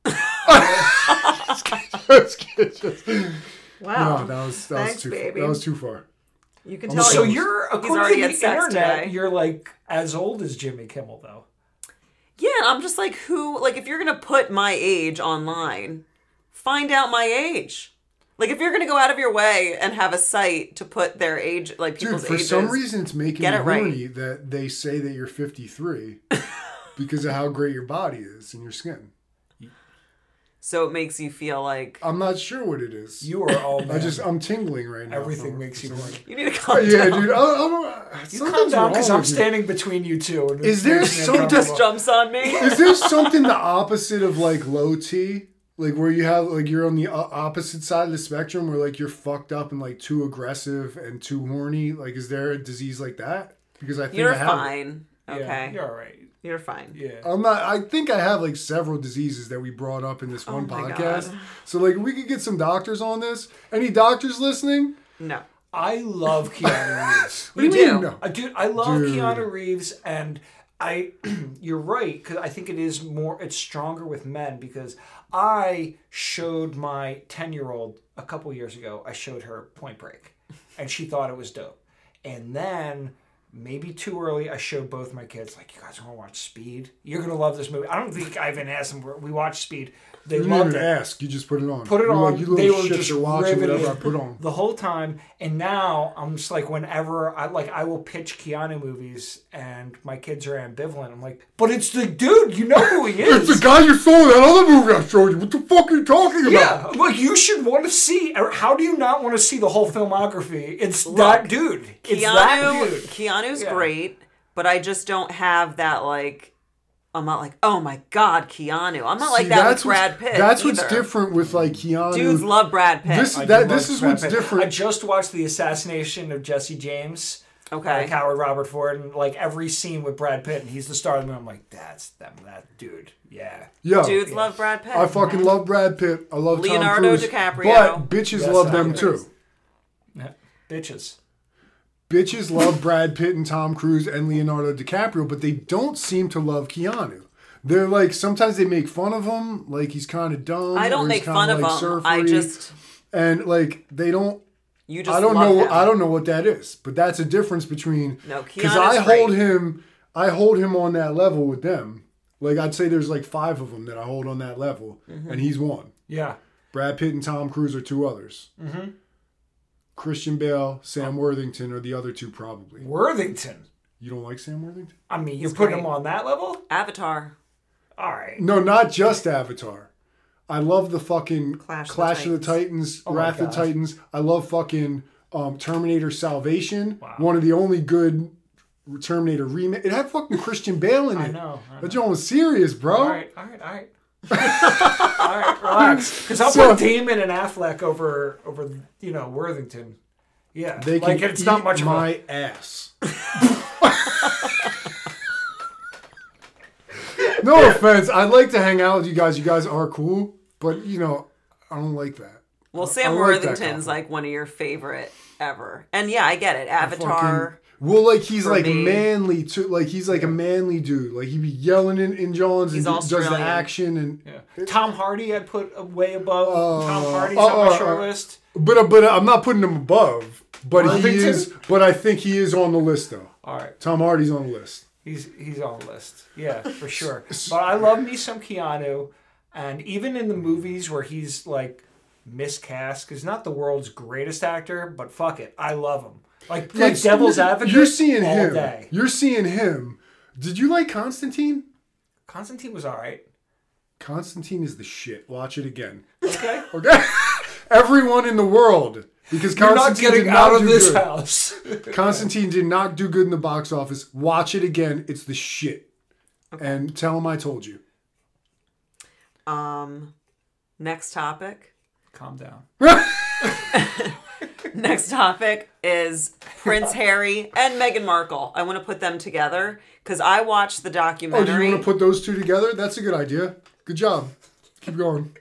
Just kidding, just kidding. Wow. No, that was that Thanks, was too baby. that was too far. You can I'm tell. So He's you're he's according already to had the sex internet, today. you're like as old as Jimmy Kimmel though. Yeah, I'm just like, who? Like, if you're gonna put my age online, find out my age. Like, if you're gonna go out of your way and have a site to put their age, like Dude, people's for ages, some reason, it's making Get me it right. horny that they say that you're fifty-three because of how great your body is and your skin. so it makes you feel like I'm not sure what it is. You are all man. I just I'm tingling right now. Everything from- makes you from- horny. you need to calm Yeah, down. dude. I, I don't, You calm something's down wrong because I'm with you. standing between you two. And Is it there makes me some uncomfortable. Just jumps on me. Is there something the opposite of like low T? Like where you have like you're on the o- opposite side of the spectrum where like you're fucked up and like too aggressive and too horny. Like is there a disease like that? Because I think You're I have it. fine. Yeah, Okay, you're all right. you're fine. Yeah. I'm not. I think I have like several diseases that we brought up in this one Oh my podcast. God. So like we could get some doctors on this. Any doctors listening? No, I love Keanu Reeves. What do you You mean? do. No. Uh, dude, I love Dude. Keanu Reeves, and I, you're right, because I think it is more, it's stronger with men, because I showed my ten-year-old a couple years ago, I showed her Point Break, and she thought it was dope. And then, maybe too early, I showed both my kids, like, you guys want to watch Speed? You're going to love this movie. I don't think I even asked them, we watched Speed. They You didn't loved even it. ask. You just put it on. Put it You're on. Like, you little They were shits just are watching riveted whatever I put on. the whole time. And now I'm just like, whenever I like, I will pitch Keanu movies, and my kids are ambivalent. I'm like, but it's the dude. You know who he It's is. the guy you saw in that other movie I showed you. What the fuck are you talking about? Yeah, like you should want to see. Or how do you not want to see the whole filmography? It's that dude. It's that Keanu. dude. Keanu's Yeah. great, but I just don't have that like. I'm not like, oh my god, Keanu. I'm not like See, that with that's what's- Brad Pitt. That's what's either. different with like Keanu. Dudes love Brad Pitt. This I do that love this is Brad what's Pitt. different. I just watched the assassination of Jesse James. Okay. Like Howard Robert Ford, and like every scene with Brad Pitt, and he's the star of the movie. I'm like, that's them, that dude. Yeah. Yo, Dudes love Brad Pitt. I fucking love Brad Pitt. I love Leonardo Tom Cruise, DiCaprio. But bitches Yes, love I them agree. too. Bitches. Bitches love Brad Pitt and Tom Cruise and Leonardo DiCaprio, but they don't seem to love Keanu. They're like, sometimes they make fun of him, like he's kind of dumb. I don't or he's make fun kinda, of like, him. surfery. I just and like they don't. you just I don't love know. him. I don't know what that is, but that's a difference between. No, because Keanu's I hold great. him. I hold him on that level with them. Like I'd say, there's like five of them that I hold on that level, Mm-hmm. and he's one. Yeah. Brad Pitt and Tom Cruise are two others. Mm-hmm. Christian Bale, Sam Worthington are the other two probably. Worthington. You don't like Sam Worthington? I mean, you're He's putting great. him on that level? Avatar. All right. No, not just Avatar. I love the fucking Clash Clash, of the of the Titans, Oh my Wrath of the God. Titans. I love fucking um, Terminator Salvation. Wow. One of the only good Terminator remake. It had fucking Christian Bale in it. I know. I know. That joint was serious, bro. All right, all right, all right. all right, relax. Because I'll So- put Damon and Affleck over, over you know, Worthington. Yeah. They can like, it's eat not much my of a... ass. No offense. I'd like to hang out with you guys. You guys are cool, but you know, I don't like that. Well, I- Sam I like that Worthington's couple. like one of your favorite ever. And yeah, I get it. I Avatar. fucking- well, like he's for like me. manly too. Like he's like a manly dude. Like he be yelling in, in Johns He's and does the Australian. action and. Yeah. Tom Hardy I'd put way above. Uh, Tom Hardy's uh, on my uh, short uh, list. But uh, but I'm not putting him above. But he Worthington? is. But I think he is on the list though. All right. Tom Hardy's on the list. He's he's on the list. Yeah, for sure. But I love me some Keanu. And even in the movies where he's like miscast, because not the world's greatest actor, but fuck it. I love him. Like, like It's- Devil's Advocate. You're seeing all him. day. You're seeing him. Did you like Constantine? Constantine was all right. Constantine is the shit. Watch it again. Okay. Okay. Everyone in the world. Because You're not Constantine getting did not out of do this good. house. Constantine did not do good in the box office. Watch it again. It's the shit. And tell him I told you. Um, next topic. Calm down. Next topic is Prince Harry and Meghan Markle. I want to put them together because I watched the Oh, documentary. do you want to put those two together? That's a good idea. Good job. Keep going.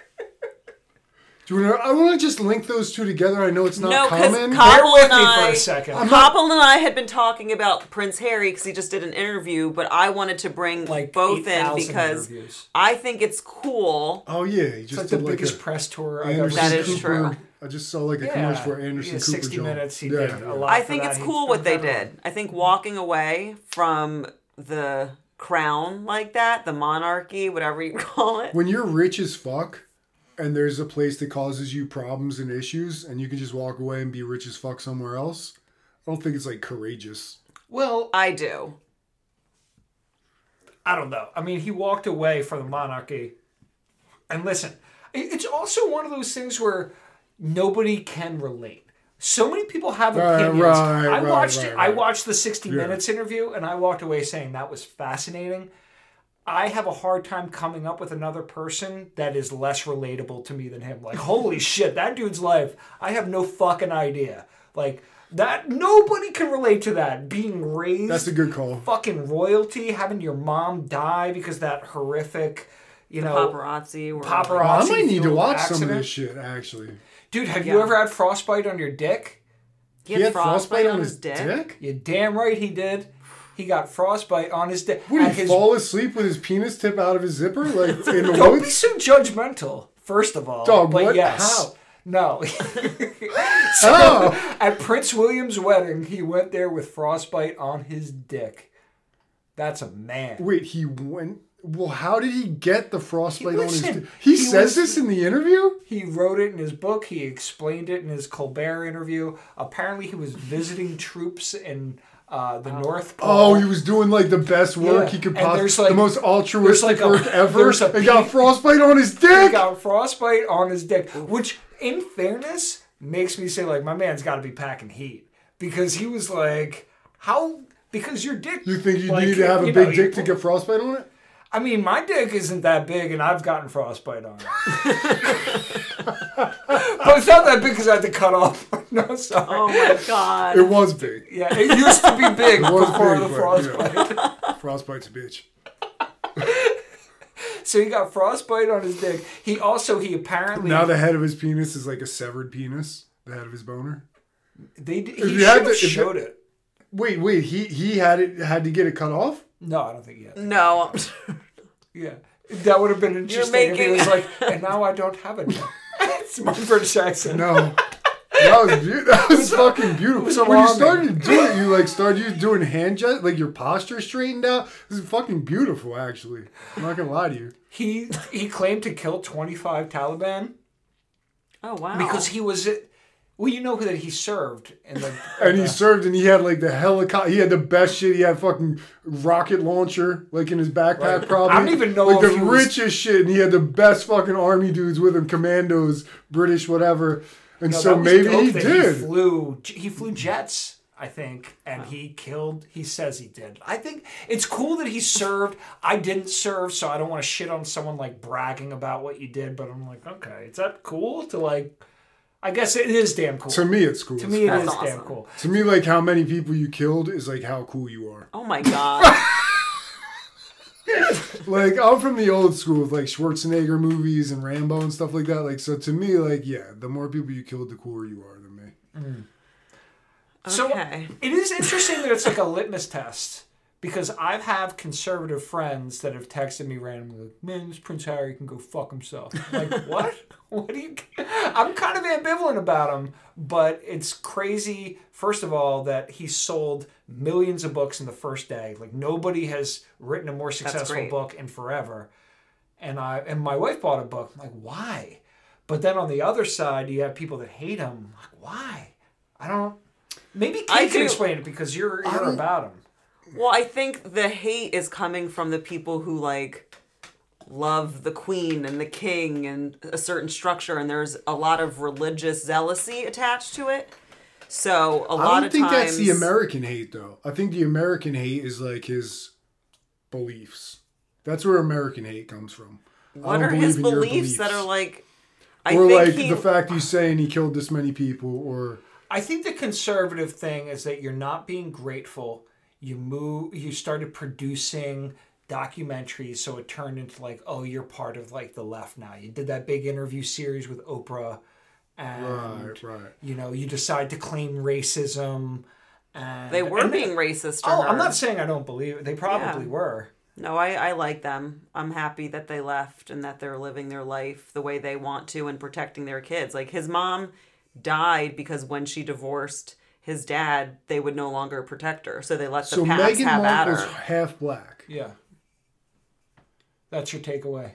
Do you want to, I want to just link those two together. I know it's not No, because common. Bear Koppel with and me I, for a second. I'm Koppel and I had been talking about Prince Harry because he just did an interview, but I wanted to bring Like both eight in thousand because interviews. I think it's cool. Oh yeah, he just It's like did the like biggest a press tour I've ever Anderson That seen. is Cooper. true. I just saw like a Yeah. commercial for Anderson Yeah, Cooper. sixty John. minutes, he yeah, did yeah. a lot. I for think that. it's He cool spent what they time on it. did. I think walking away from the crown like that, the monarchy, whatever you call it. When you're rich as fuck and there's a place that causes you problems and issues and you can just walk away and be rich as fuck somewhere else, I don't think it's like courageous. Well, I do. I don't know. I mean, he walked away from the monarchy. And listen, it- it's also one of those things where nobody can relate. So many people have Right, opinions. right, I right, watched right, I right. watched the sixty Yeah. minutes interview and I walked away saying that was fascinating. I have a hard time coming up with another person that is less relatable to me than him. Like, holy shit, that dude's life, I have no fucking idea. Like, that, nobody can relate to that. Being raised That's a good call. fucking royalty, having your mom die because that horrific, you know, Paparazzi. Were paparazzi. I might need to fueled watch some of accident. this shit actually. Dude, have Yeah. you ever had frostbite on your dick? He had frostbite on his dick. You damn right he did. He got frostbite on his dick. Would And he his- fall asleep with his penis tip out of his zipper like in the Don't be woods? so judgmental, first of all. Dog, but what? yes. How? No. so, How? at Prince William's wedding, he went there with frostbite on his dick. That's a man. Wait, he went. Well, how did he get the frostbite on his? Listen, Di- he, he says was- this in the interview. He wrote it in his book. He explained it in his Colbert interview. Apparently, he was visiting troops in uh, the North Pole. Oh, he was doing like the best work Yeah, he could and possibly. there's, like- the most altruistic there's, like, a- work ever. there's a and got pe- frostbite on his He dick. got frostbite on his dick, which, in fairness, makes me say, like, my man's got to be packing heat. Because he was like, how... Because your dick... You think you like, need to have a you big know, dick you- to get frostbite on it? I mean, my dick isn't that big, and I've gotten frostbite on it. But it's not that big because I had to cut off. No, sorry. Oh my god. It was big. Yeah, it used to be big It was before big, the but, frostbite. yeah. Frostbite's a bitch. So he got frostbite on his dick. He also, he apparently... Now the head of his penis is like a severed penis. The head of his boner. They he If you should had have to- if you- showed it. Wait, wait. He he had it had to get it cut off. No, I don't think he had. No. Yeah, that would have been interesting if making- he was like, and now I don't have it. It's my British accent. No. That was be- that was fucking beautiful. was When you alarming. started to do it, you like started you doing hand gest, like your posture straightened out. This is fucking beautiful, actually. I'm not gonna lie to you. He he claimed to kill twenty-five Taliban Oh wow. because he was. Well, you know that he served in the. And he the- served, and he had like the helicopter. He had the best shit. He had fucking rocket launcher, like in his backpack, Right. probably. I don't even know like if the he was- richest shit. And he had the best fucking army dudes with him, commandos, British, whatever. And No, so that was maybe dope he that did. He flew. He flew jets, I think, and he killed. He says he did. I think it's cool that he served. I didn't serve, so I don't want to shit on someone like bragging about what you did. But I'm like, okay, is that cool to like? I guess it is damn cool. To me, it's cool. To me, it That's is awesome. damn cool. To me, like how many people you killed is like how cool you are. Oh my god. Like I'm from the old school with like Schwarzenegger movies and Rambo and stuff like that. Like so, to me, like yeah, the more people you killed, the cooler you are than me. So Okay. it is interesting that it's like a litmus test because I have conservative friends that have texted me randomly, like, "Man, this Prince Harry can go fuck himself." I'm like, what? What do you? I'm kind of ambivalent about him, but it's crazy. First of all, that he sold millions of books in the first day. Like nobody has written a more successful great. book in forever. And I and my wife bought a book. I'm like, why? But then on the other side, you have people that hate him. Like, why? I don't. Maybe I Kate can do- explain it because you're you're don't- about him. Well, I think the hate is coming from the people who like love the queen and the king and a certain structure, and there's a lot of religious zealousy attached to it. So a I lot don't of think times that's the American hate, though. I think the American hate is like his beliefs. That's where American hate comes from. I what don't are his believe in your beliefs, that are like I or think like he, the fact he's saying he killed this many people, or I think the conservative thing is that you're not being grateful. You move. You started producing documentaries, so it turned into like, oh, you're part of like the left now. You did that big interview series with Oprah, and right, right. you know you decide to claim racism. And they were and- being racist to Oh, her. I'm not saying I don't believe it. They probably Yeah. were. No, I, I like them. I'm happy that they left and that they're living their life the way they want to and protecting their kids. Like his mom died because when she divorced his dad, they would no longer protect her. So they let the So Pats Meghan have at Markle's her. half black. Yeah. That's your takeaway.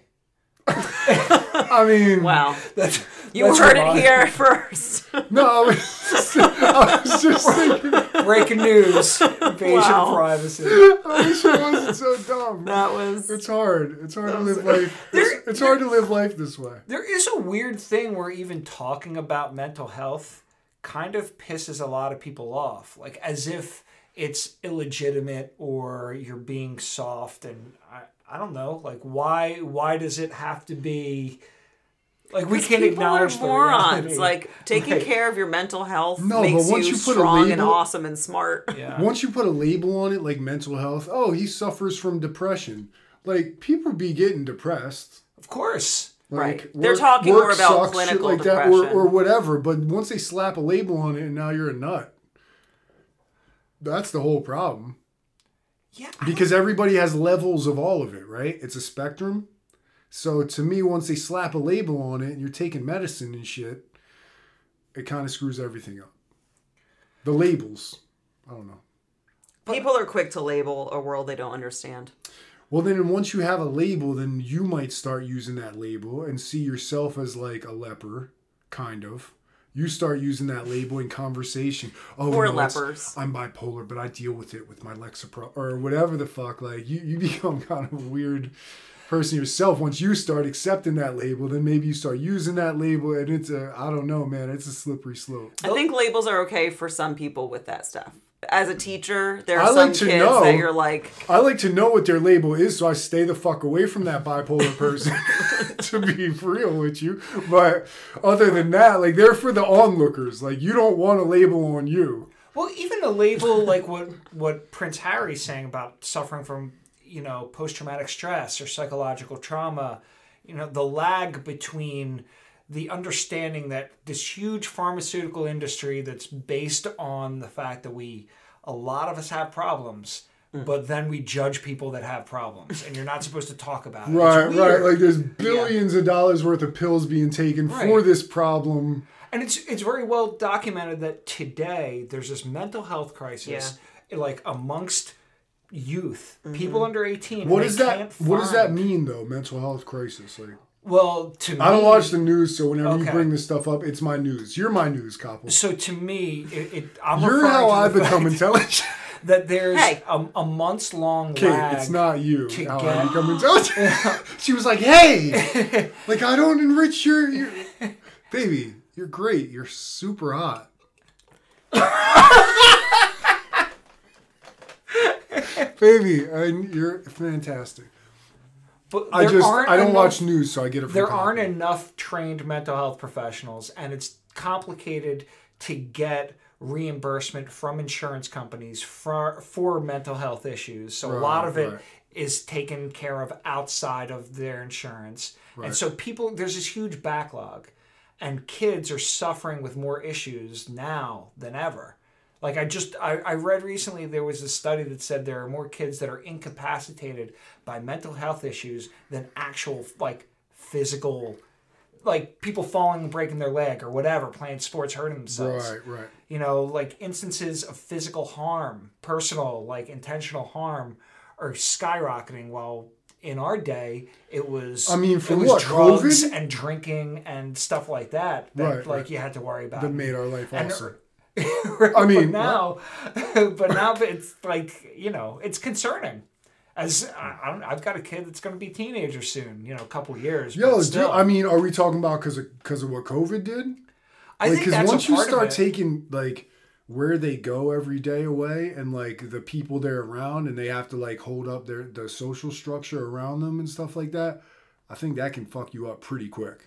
I mean, Wow. That's, You that's heard your it mind. here first. no, I was just, I was just thinking. Breaking news. Invasion Wow. of privacy. I wish it wasn't so dumb. that was It's hard. It's hard to live life. It's, it's hard to live life this way. There is a weird thing where even talking about mental health kind of pisses a lot of people off. Like as if it's illegitimate or you're being soft, and I, I don't know. Like why why does it have to be like we can't people are acknowledge the morons. reality. Like taking Right. care of your mental health No, makes but once you, you put a strong and label- awesome and smart. Yeah. Once you put a label on it, like mental health, oh, he suffers from depression. Like, people be getting depressed. Of course. Like, Right. They're talking more about sucks, shit clinical like that, or, depression. or whatever. But once they slap a label on it and now you're a nut, that's the whole problem. Yeah. I Because everybody has levels of all of it, right? It's a spectrum. So to me, once they slap a label on it and you're taking medicine and shit, it kind of screws everything up. The labels. I don't know. People are quick to label a world they don't understand. Well, then once you have a label, then you might start using that label and see yourself as like a leper, kind of. You start using that label in conversation. Oh, Poor no, it's- lepers. I'm bipolar, but I deal with it with my Lexapro or whatever the fuck. Like you, you become kind of a weird person yourself. Once you start accepting that label, then maybe you start using that label, and it's a I don't know, man. It's a slippery slope. I think labels are okay for some people with that stuff. As a teacher, there I are like some to kids know- that you're like, I like to know what their label is, so I stay the fuck away from that bipolar person. To be real with you, but other than that, like they're for the onlookers. Like you don't want a label on you. Well, even a label like what what Prince Harry's saying about suffering from, you know, post-traumatic stress or psychological trauma, you know, the lag between the understanding that this huge pharmaceutical industry that's based on the fact that we, a lot of us have problems, mm. but then we judge people that have problems, and you're not supposed to talk about it. Right, right. Like there's billions yeah. of dollars worth of pills being taken right. for this problem. And it's it's very well documented that today there's this mental health crisis, yeah. like amongst youth, mm-hmm. people under eighteen. What does that? What does that mean though? Mental health crisis, like. Well, to me... I don't watch the news, so whenever okay. you bring this stuff up, it's my news. You're my news, Koppel. So to me, it, it, I'm You're how I've become intelligent. That there's hey. a, a months-long Kate, lag... it's not you how get... I become intelligent. She was like, hey! Like, I don't enrich your, your... Baby, you're great. You're super hot. Baby, I, you're fantastic. But I just I don't enough, watch news, so I get it from There Koppel. aren't enough trained mental health professionals, and it's complicated to get reimbursement from insurance companies for for mental health issues. So right, a lot of it right. is taken care of outside of their insurance. Right. And so people, there's this huge backlog, and kids are suffering with more issues now than ever. Like I just, I, I read recently there was a study that said there are more kids that are incapacitated by mental health issues than actual like physical, like people falling and breaking their leg or whatever, playing sports, hurting themselves. Right, right. You know, like instances of physical harm, personal, like intentional harm are skyrocketing while in our day it was I mean, for it was what, drugs COVID? And drinking and stuff like that that right, like right. you had to worry about. That made our life awesome. Right, I mean, but now, but now it's like, you know, it's concerning. As I, I don't, I've got a kid that's going to be a teenager soon, you know, a couple of years. Yo, but still. dude, I mean, are we talking about because of because of what COVID did? I like, think that's once a part you start of it. taking like where they go every day away, and like the people they're around, and they have to like hold up their the social structure around them and stuff like that, I think that can fuck you up pretty quick.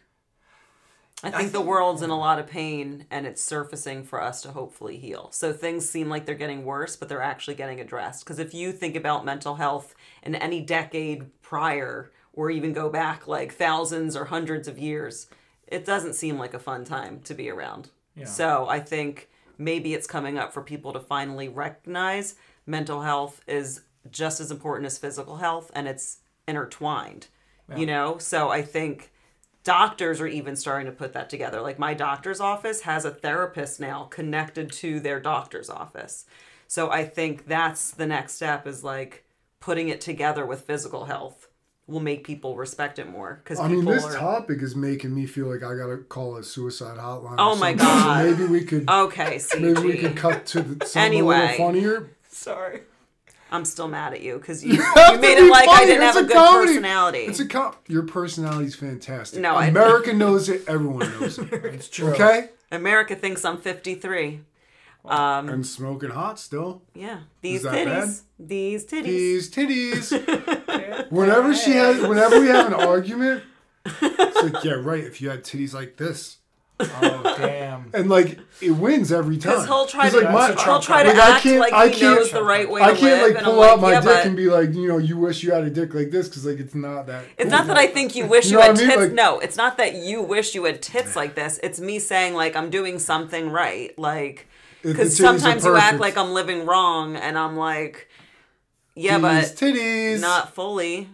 I think the world's in a lot of pain, and it's surfacing for us to hopefully heal. So things seem like they're getting worse, but they're actually getting addressed. Because if you think about mental health in any decade prior, or even go back like thousands or hundreds of years, it doesn't seem like a fun time to be around. Yeah. So I think maybe it's coming up for people to finally recognize mental health is just as important as physical health, and it's intertwined. Yeah. You know? So I think... doctors are even starting to put that together. Like my doctor's office has a therapist now connected to their doctor's office. So I think that's the next step is like putting it together with physical health will make people respect it more. Because I mean, this are... topic is making me feel like I got to call a suicide hotline. Oh my God. So maybe we could, okay, C G. Maybe we could cut to the, something anyway, a little funnier. Sorry. I'm still mad at you because you, you made it like funny. I didn't it's have a, a good comedy. personality. It's a com- Your personality's fantastic. No, America knows it. Everyone knows it. It's true. Okay? America thinks I'm fifty-three. Um, and smoking hot still. Yeah. These that titties. bad? These titties. These titties. Whenever she has, whenever we have an argument, it's like, yeah, right. If you had titties like this. Oh damn! And like it wins every time. Because he'll try to, like, my, he'll try to like, act I like I he knows the right way to I live. can't like and pull I'm out like, my yeah, dick but... and be like, you know, you wish you had a dick like this because like it's not that. It's cool. not that I think you wish you, you know had I mean? tits. Like, no, it's not that you wish you had tits like this. It's me saying like I'm doing something right, like because sometimes you act like I'm living wrong, and I'm like, yeah, These but titties. not fully.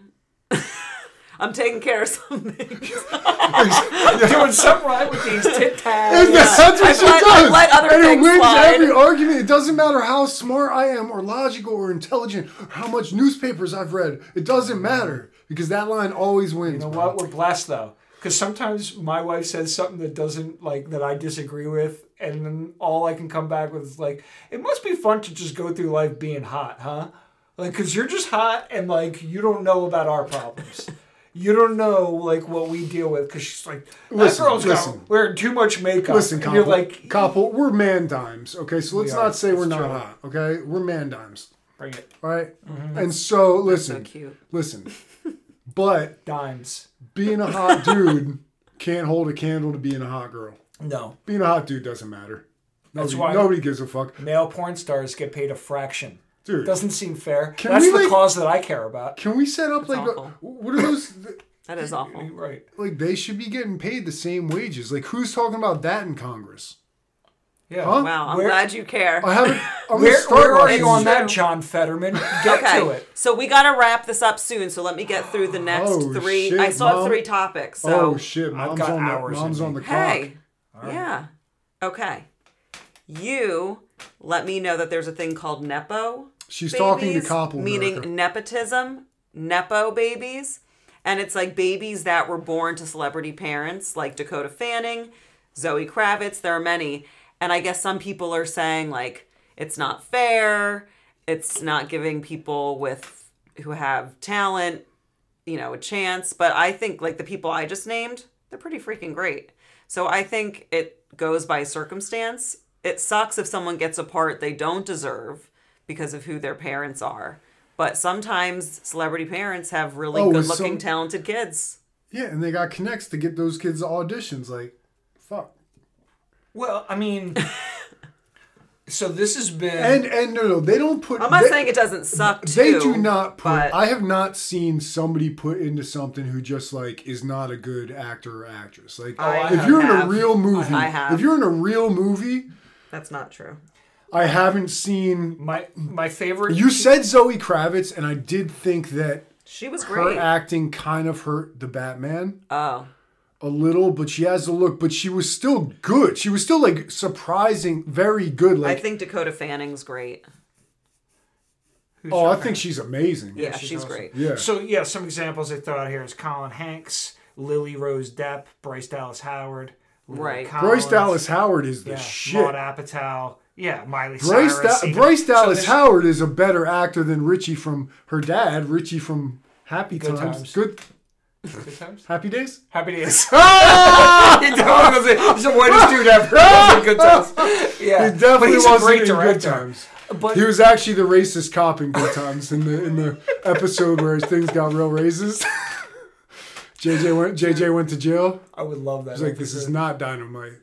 I'm taking care of something. You're doing something right with these tit tags. Yeah. That's what I've she let, does. I've let other and it things wins slide. every argument. It doesn't matter how smart I am or logical or intelligent or how much newspapers I've read. It doesn't matter because that line always wins. You know bro. what? We're blessed though. Because sometimes my wife says something that doesn't, like, that I disagree with, and then all I can come back with is like, it must be fun to just go through life being hot, huh? Like, because you're just hot and, like, you don't know about our problems. You don't know, like, what we deal with, because she's like, that Listen, girl's listen. got, wearing too much makeup. Listen, and Koppel, you're like, Koppel, we're man dimes, okay? So let's We not are. say we're It's not true. hot, okay? We're man dimes, bring it. all right? And so, listen, So cute. listen, but Dimes. being a hot dude can't hold a candle to being a hot girl. No. Being a hot dude doesn't matter. That's Nobody, why nobody gives a fuck. male porn stars get paid a fraction. Dude. Doesn't seem fair. Can That's we, the like- cause that I care about. Can we set up That's like a, awful. what are those That is awful. Right. Like, they should be getting paid the same wages. Like, who's talking about that in Congress? Yeah. Huh? Wow, I'm Where- glad you care. I haven't. I'm Where, gonna start where are watching you on It's that, true. John Fetterman? Get to Okay, it. so we got to wrap this up soon. So let me get through the next Oh, three. shit, I still have Mom. three topics. So Oh shit! Mom's got on the hours mom's in on me. the clock. hey, yeah, okay. You let me know that there's a thing called nepo. She's babies, talking to Koppel, meaning America. nepotism, nepo babies, and it's like babies that were born to celebrity parents, like Dakota Fanning, Zoe Kravitz. There are many, and I guess some people are saying like it's not fair. It's not giving people with who have talent, you know, a chance. But I think like the people I just named, they're pretty freaking great. So I think it goes by circumstance. It sucks if someone gets a part they don't deserve because of who their parents are. But sometimes celebrity parents have really Oh, good with looking, some- talented kids. Yeah, and they got connects to get those kids auditions. Like, fuck. Well, I mean, so this has been. And and no, no, they don't put. I'm not they, saying it doesn't suck too. They do not put. but I have not seen somebody put into something who just like is not a good actor or actress. Like, I if you're in a have. real movie, I have. if you're in a real movie, that's not true. I haven't seen. my my favorite. You said Zoe Kravitz, and I did think that She was her great. acting kind of hurt the Batman Oh. a little, but she has the look. But she was still good. She was still like surprising, very good. Like, I think Dakota Fanning's great. who's oh, your I favorite? think she's amazing. Yeah, she's she's, awesome. great. Yeah. So yeah, some examples they throw out here is Colin Hanks, Lily Rose Depp, Bryce Dallas Howard, Lily Right. Bryce Collins, Dallas Howard is the yeah, shit. Maud Apatow, yeah, Miley Bryce, Cyrus. da- even- Bryce so Dallas there's- Howard is a better actor than Richie from her dad, Richie from Happy Good Times. Times. Good Good times. Happy Days? Happy days. He definitely wasn't. He's the whitest dude ever. He was in Good times. Yeah, He definitely but he's a wasn't great in director. Good Times. But He was actually the racist cop in Good Times in the in the episode where things got real racist. J J went J J went to jail. I would love that. He's like, this is episode. not dynamite.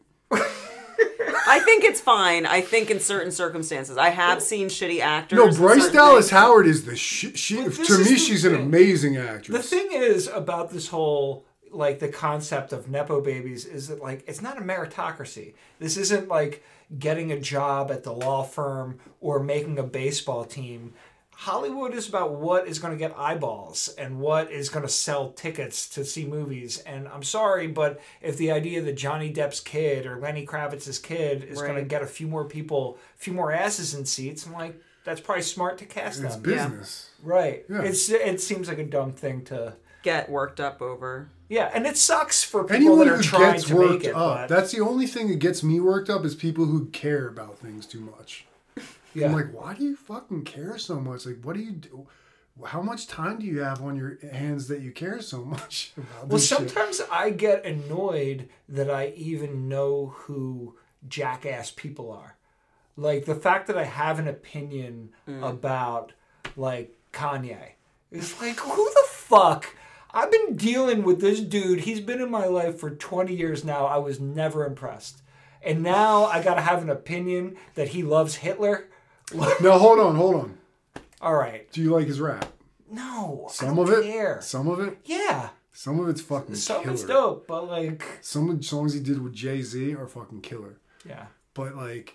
I think it's fine. I think in certain circumstances. I have seen shitty actors. No, in Bryce certain Dallas things. Howard is the sh- she. But this To is me, the she's an thing. amazing actress. The thing is about this whole like the concept of nepo babies is that like it's not a meritocracy. This isn't like getting a job at the law firm or making a baseball team. Hollywood is about what is going to get eyeballs and what is going to sell tickets to see movies. And I'm sorry, but if the idea that Johnny Depp's kid or Lenny Kravitz's kid is going to Right. get a few more people, a few more asses in seats, I'm like, that's probably smart to cast it's them. business. Right. Yeah. It's it seems like a dumb thing to. Get worked up over. Yeah, and it sucks for people Anyone that who are trying gets to worked make it. up, But that's the only thing that gets me worked up is people who care about things too much. yeah. I'm like, why do you fucking care so much? Like, what do you do? How much time do you have on your hands that you care so much about well, this shit? sometimes I get annoyed that I even know who jackass people are. Like the fact that I have an opinion about like Kanye. It's like, who the fuck? I've been dealing with this dude. He's been in my life for twenty years now. I was never impressed. And now I got to have an opinion that he loves Hitler. No, hold on, hold on. All right. Do you like his rap? No, Some I of don't it? care. Some of it? Yeah, Some of it's fucking some killer. is dope, but like, Some of the songs he did with Jay-Z are fucking killer. yeah, But like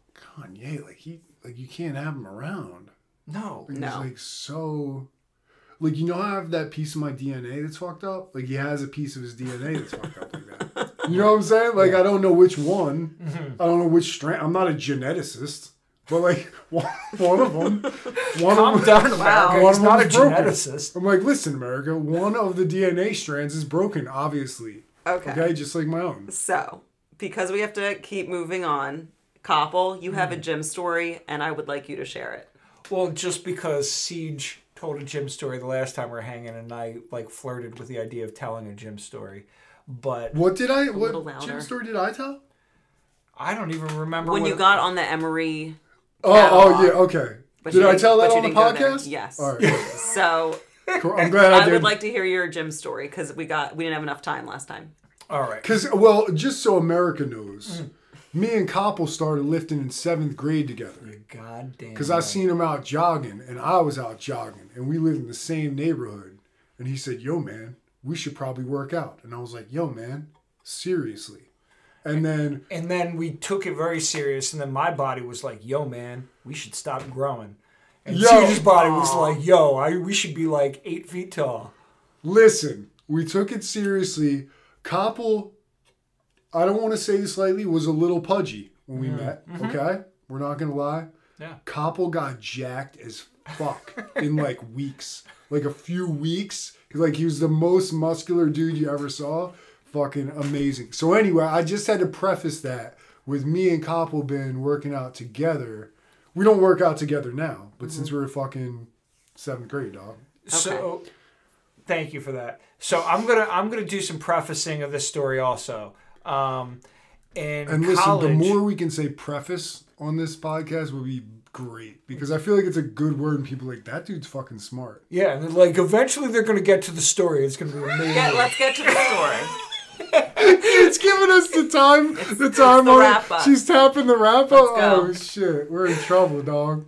Kanye, like he like you can't have him around. no, He's No. like so like you know how I have that piece of my D N A that's fucked up? Like he has a piece of his D N A that's fucked up like that. You know what I'm saying? Like I don't know which one. Mm-hmm. I don't know which strand. I'm not a geneticist. But like one, one of them, one calm of them, down, America. one He's of not a them's broken. geneticist. I'm like, listen, America, one of the D N A strands is broken, obviously. Okay. Okay, just like my own. So, because we have to keep moving on, Koppel, you have a gym story, and I would like you to share it. Well, just because Siege told a gym story the last time we were hanging, and I like flirted with the idea of telling a gym story, but What did I? little What louder. gym story did I tell? I don't even remember When what you got on the Emory, Oh, Catalog. oh yeah, okay. But Did you I didn't- tell that but you on the didn't go there. podcast? Yes. All right. so Cool. I'm glad I, I did. would like to hear your gym story because we got we didn't have enough time last time. All right. Because, well, just so America Mm. knows, me and Koppel started lifting in seventh grade together. God damn. Because I seen him out jogging, and I was out jogging, and we lived in the same neighborhood. And he said, yo, man, we should probably work out. And I was like, yo, man, seriously. And then And then we took it very serious, and then my body was like, yo, man, we should stop growing. And Yo. Caesar's body was like, yo, I, we should be like eight feet tall. listen, we took it seriously. Koppel, I don't want to say this lightly, was a little pudgy when we met. Okay? We're not going to lie. Yeah. Koppel got jacked as fuck in like weeks. Like a few weeks. Like he was the most muscular dude you ever saw. Fucking amazing. So anyway, I just had to preface that with me and Koppel been working out together. We don't work out together now, but since we're fucking seventh grade, dog. So, thank you for that. So I'm gonna I'm gonna do some prefacing of this story also. Um, in And listen, college, the more we can say preface on this podcast would be great because I feel like it's a good word and people are like, that dude's fucking smart. yeah, and then, like eventually they're gonna get to the story. It's gonna be amazing. Get, let's get to the story. It's giving us the time. the time the on wrap it. up. She's tapping the wrap up. Let's go. Oh shit, we're in trouble, dog.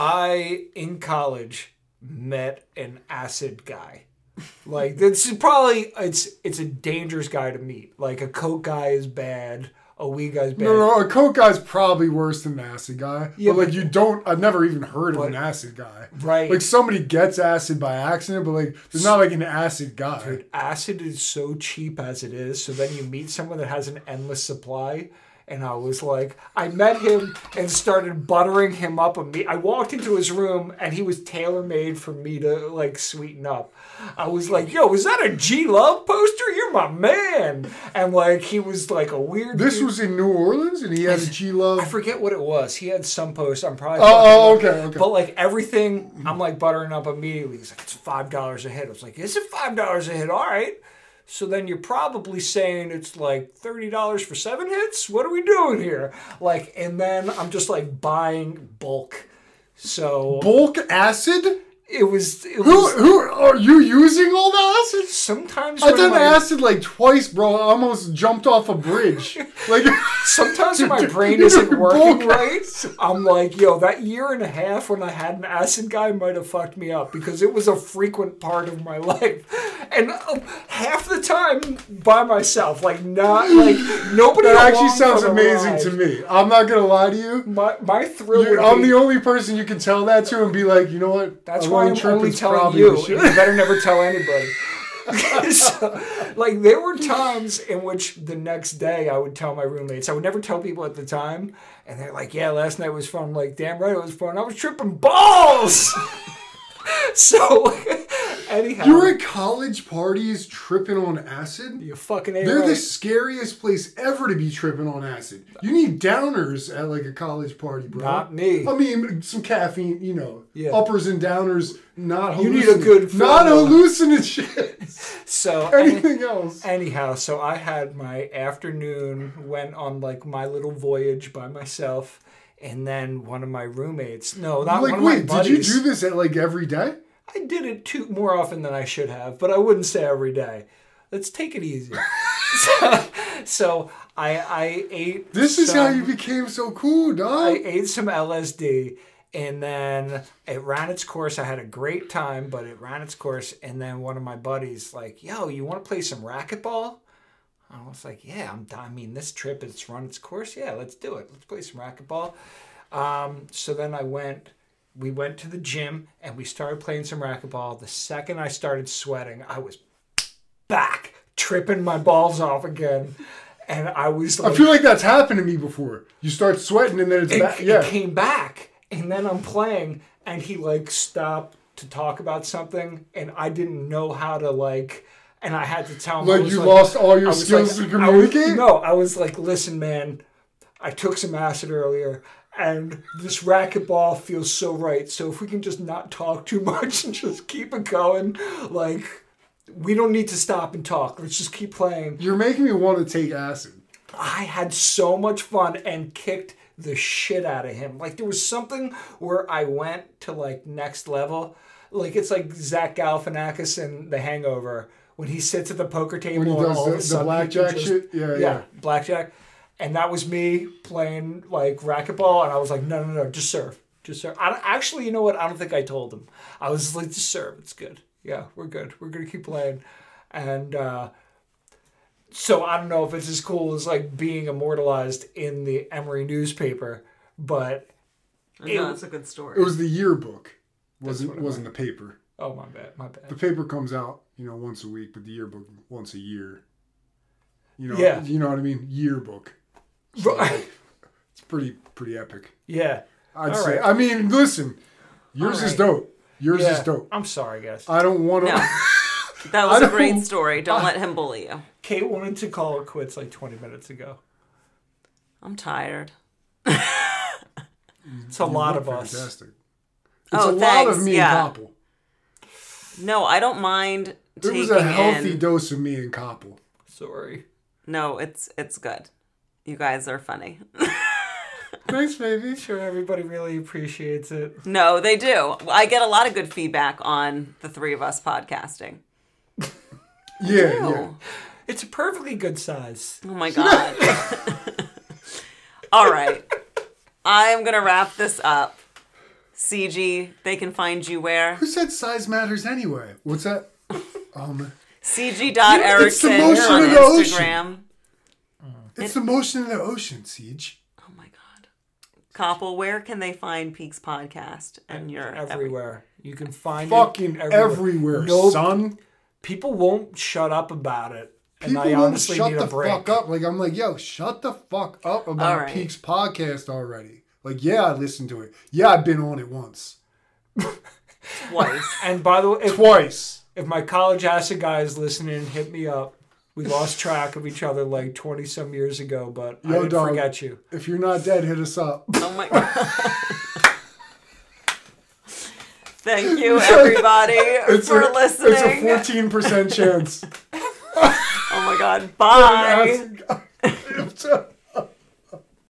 I in college met an acid guy. Like this is probably it's it's a dangerous guy to meet. Like a coke guy is bad, a weed guy's bad. No, no, a coke guy's probably worse than an acid guy. Yeah, but like but- you don't. I've never even heard of But- an acid guy. Right. Like somebody gets acid by accident, but like there's not like an acid guy. Dude, acid is so cheap as it is, so then you meet someone that has an endless supply. And I was like, I met him and started buttering him up. Imme- I walked into his room and he was tailor made for me to like sweeten up. I was like, yo, is that a G Love poster? You're my man. And like, he was like a weird. This dude. was in New Orleans, and he had a G Love. I forget what it was. He had some post. I'm probably. Oh, oh, fucking up. okay, okay. But like everything, I'm like buttering up immediately. He's like, it's five dollars a hit. I was like, is it five dollars a hit? All right. So then you're probably saying it's like thirty dollars for seven hits? What are we doing here? Like, and then I'm just like buying bulk. So Bulk acid? it was, it Who was who are you using all the acid? sometimes I when done my, acid like twice, bro. I almost jumped off a bridge. Like sometimes when my brain You're isn't working bulk right, acid. I'm like, yo, that year and a half when I had an acid guy might have fucked me up because it was a frequent part of my life. And um, half the time by myself, like not like nobody. That actually along sounds for the amazing ride. to me. I'm not gonna lie to you. My my thrill You're- would I'm be, the only person you can tell that to and be like, you know what? that's A why long I'm trip only is telling probably you. the And shit. you better never tell anybody. So, like there were times in which the next day I would tell my roommates. I would never tell people at the time, and they're like, "Yeah, last night was fun." I'm like, damn right, it was fun. I was tripping balls. So, anyhow, You were at college parties tripping on acid? you fucking ain't They're right. the scariest place ever to be tripping on acid. You need downers at like a college party, bro. Not me. I mean, some caffeine, you know, Yeah. uppers and downers, not You need a hallucin- good not formula. hallucinogens. So any- Anything else? Anyhow, so I had my afternoon, went on like my little voyage by myself, and then one of my roommates, no, not Like, one of wait, my did you buddies. do this at like every day? I did it too more often than I should have, but I wouldn't say every day. Let's take it easy. so, so I I ate. This is some, how you became so cool, I dog. ate some L S D. And then it ran its course. I had a great time, but it ran its course. And then one of my buddies like, yo, you want to play some racquetball? I was like, yeah, I'm. I mean, this trip it's run its course. Yeah, let's do it. Let's play some racquetball. Um, so then I went. We went to the gym and we started playing some racquetball. The second I started sweating, I was back tripping my balls off again, and I was. Like, I feel like that's happened to me before. You start sweating and then it's it, back. it Yeah. came back, and then I'm playing, and he like stopped to talk about something, and I didn't know how to like, and I had to tell him I Like was you like- lost all I your was skills like- to I was- communicate? no, I was like, listen, man, I took some acid earlier. And this racquetball feels so right. So if we can just not talk too much and just keep it going, like we don't need to stop and talk. Let's just keep playing. You're making me want to take acid. I had so much fun and kicked the shit out of him. Like there was something where I went to like next level. Like it's like Zach Galifianakis in The Hangover when he sits at the poker table When he and does all the- of a the sudden he can blackjack just- shit? Yeah, yeah. blackjack. And that was me playing like racquetball, and I was like, no, no, no, just serve, just serve. I don't, actually, you know what? I don't think I told him. I was like, just serve. It's good. Yeah, we're good. We're gonna keep playing. And uh, so I don't know if it's as cool as like being immortalized in the Emory newspaper, but I know, it's a good story. It was the yearbook. Wasn't what it wasn't the paper. oh my bad, my bad. The paper comes out, you know, once a week, but the yearbook once a year. You know, Yeah. you know what I mean? Yearbook. So, like, it's pretty pretty epic. Yeah. I'd All say. right. I mean, listen, yours All is right. dope. Yours Yeah. is dope. I'm sorry, guys. I don't want to. No. That was I a great don't- story. Don't let him bully you. Kate wanted to call it quits like twenty minutes ago. I'm tired. It's a lot of us. Fantastic. It's Oh, a lot thanks, of me yeah. and Koppel. No, I don't mind There taking was a healthy in. dose of me and Koppel. Sorry. No, it's it's good. You guys are funny. Thanks, baby. Sure, everybody really appreciates it. No, they do. I get a lot of good feedback on the three of us podcasting. Yeah, Ew. yeah. It's a perfectly good size. Oh my god. All right. I'm going to wrap this up. C G, they can find you where? Who said size matters anyway? What's that? Um, C G dot Erickson motion on of the ocean. Instagram. it's the motion of the ocean, Siege. Oh my god. Koppel, where can they find Peaks Podcast? And you're Everywhere. You can find Fucking it everywhere, Nope. son. People won't shut up about it. And People I won't honestly shut need the a break. fuck up. Like, I'm like, yo, shut the fuck up about All right. Peaks Podcast already. Like, yeah, I listened to it. Yeah, I've been on it once. twice. And by the way, if, Twice. if my college acid guy is listening, hit me up. We lost track of each other like twenty some years ago, but I Yo, didn't dog. forget you. If you're not dead, hit us up. Oh my god. Thank you, everybody, for a, listening. It's a fourteen percent chance. Oh my god. Bye. Acid guy.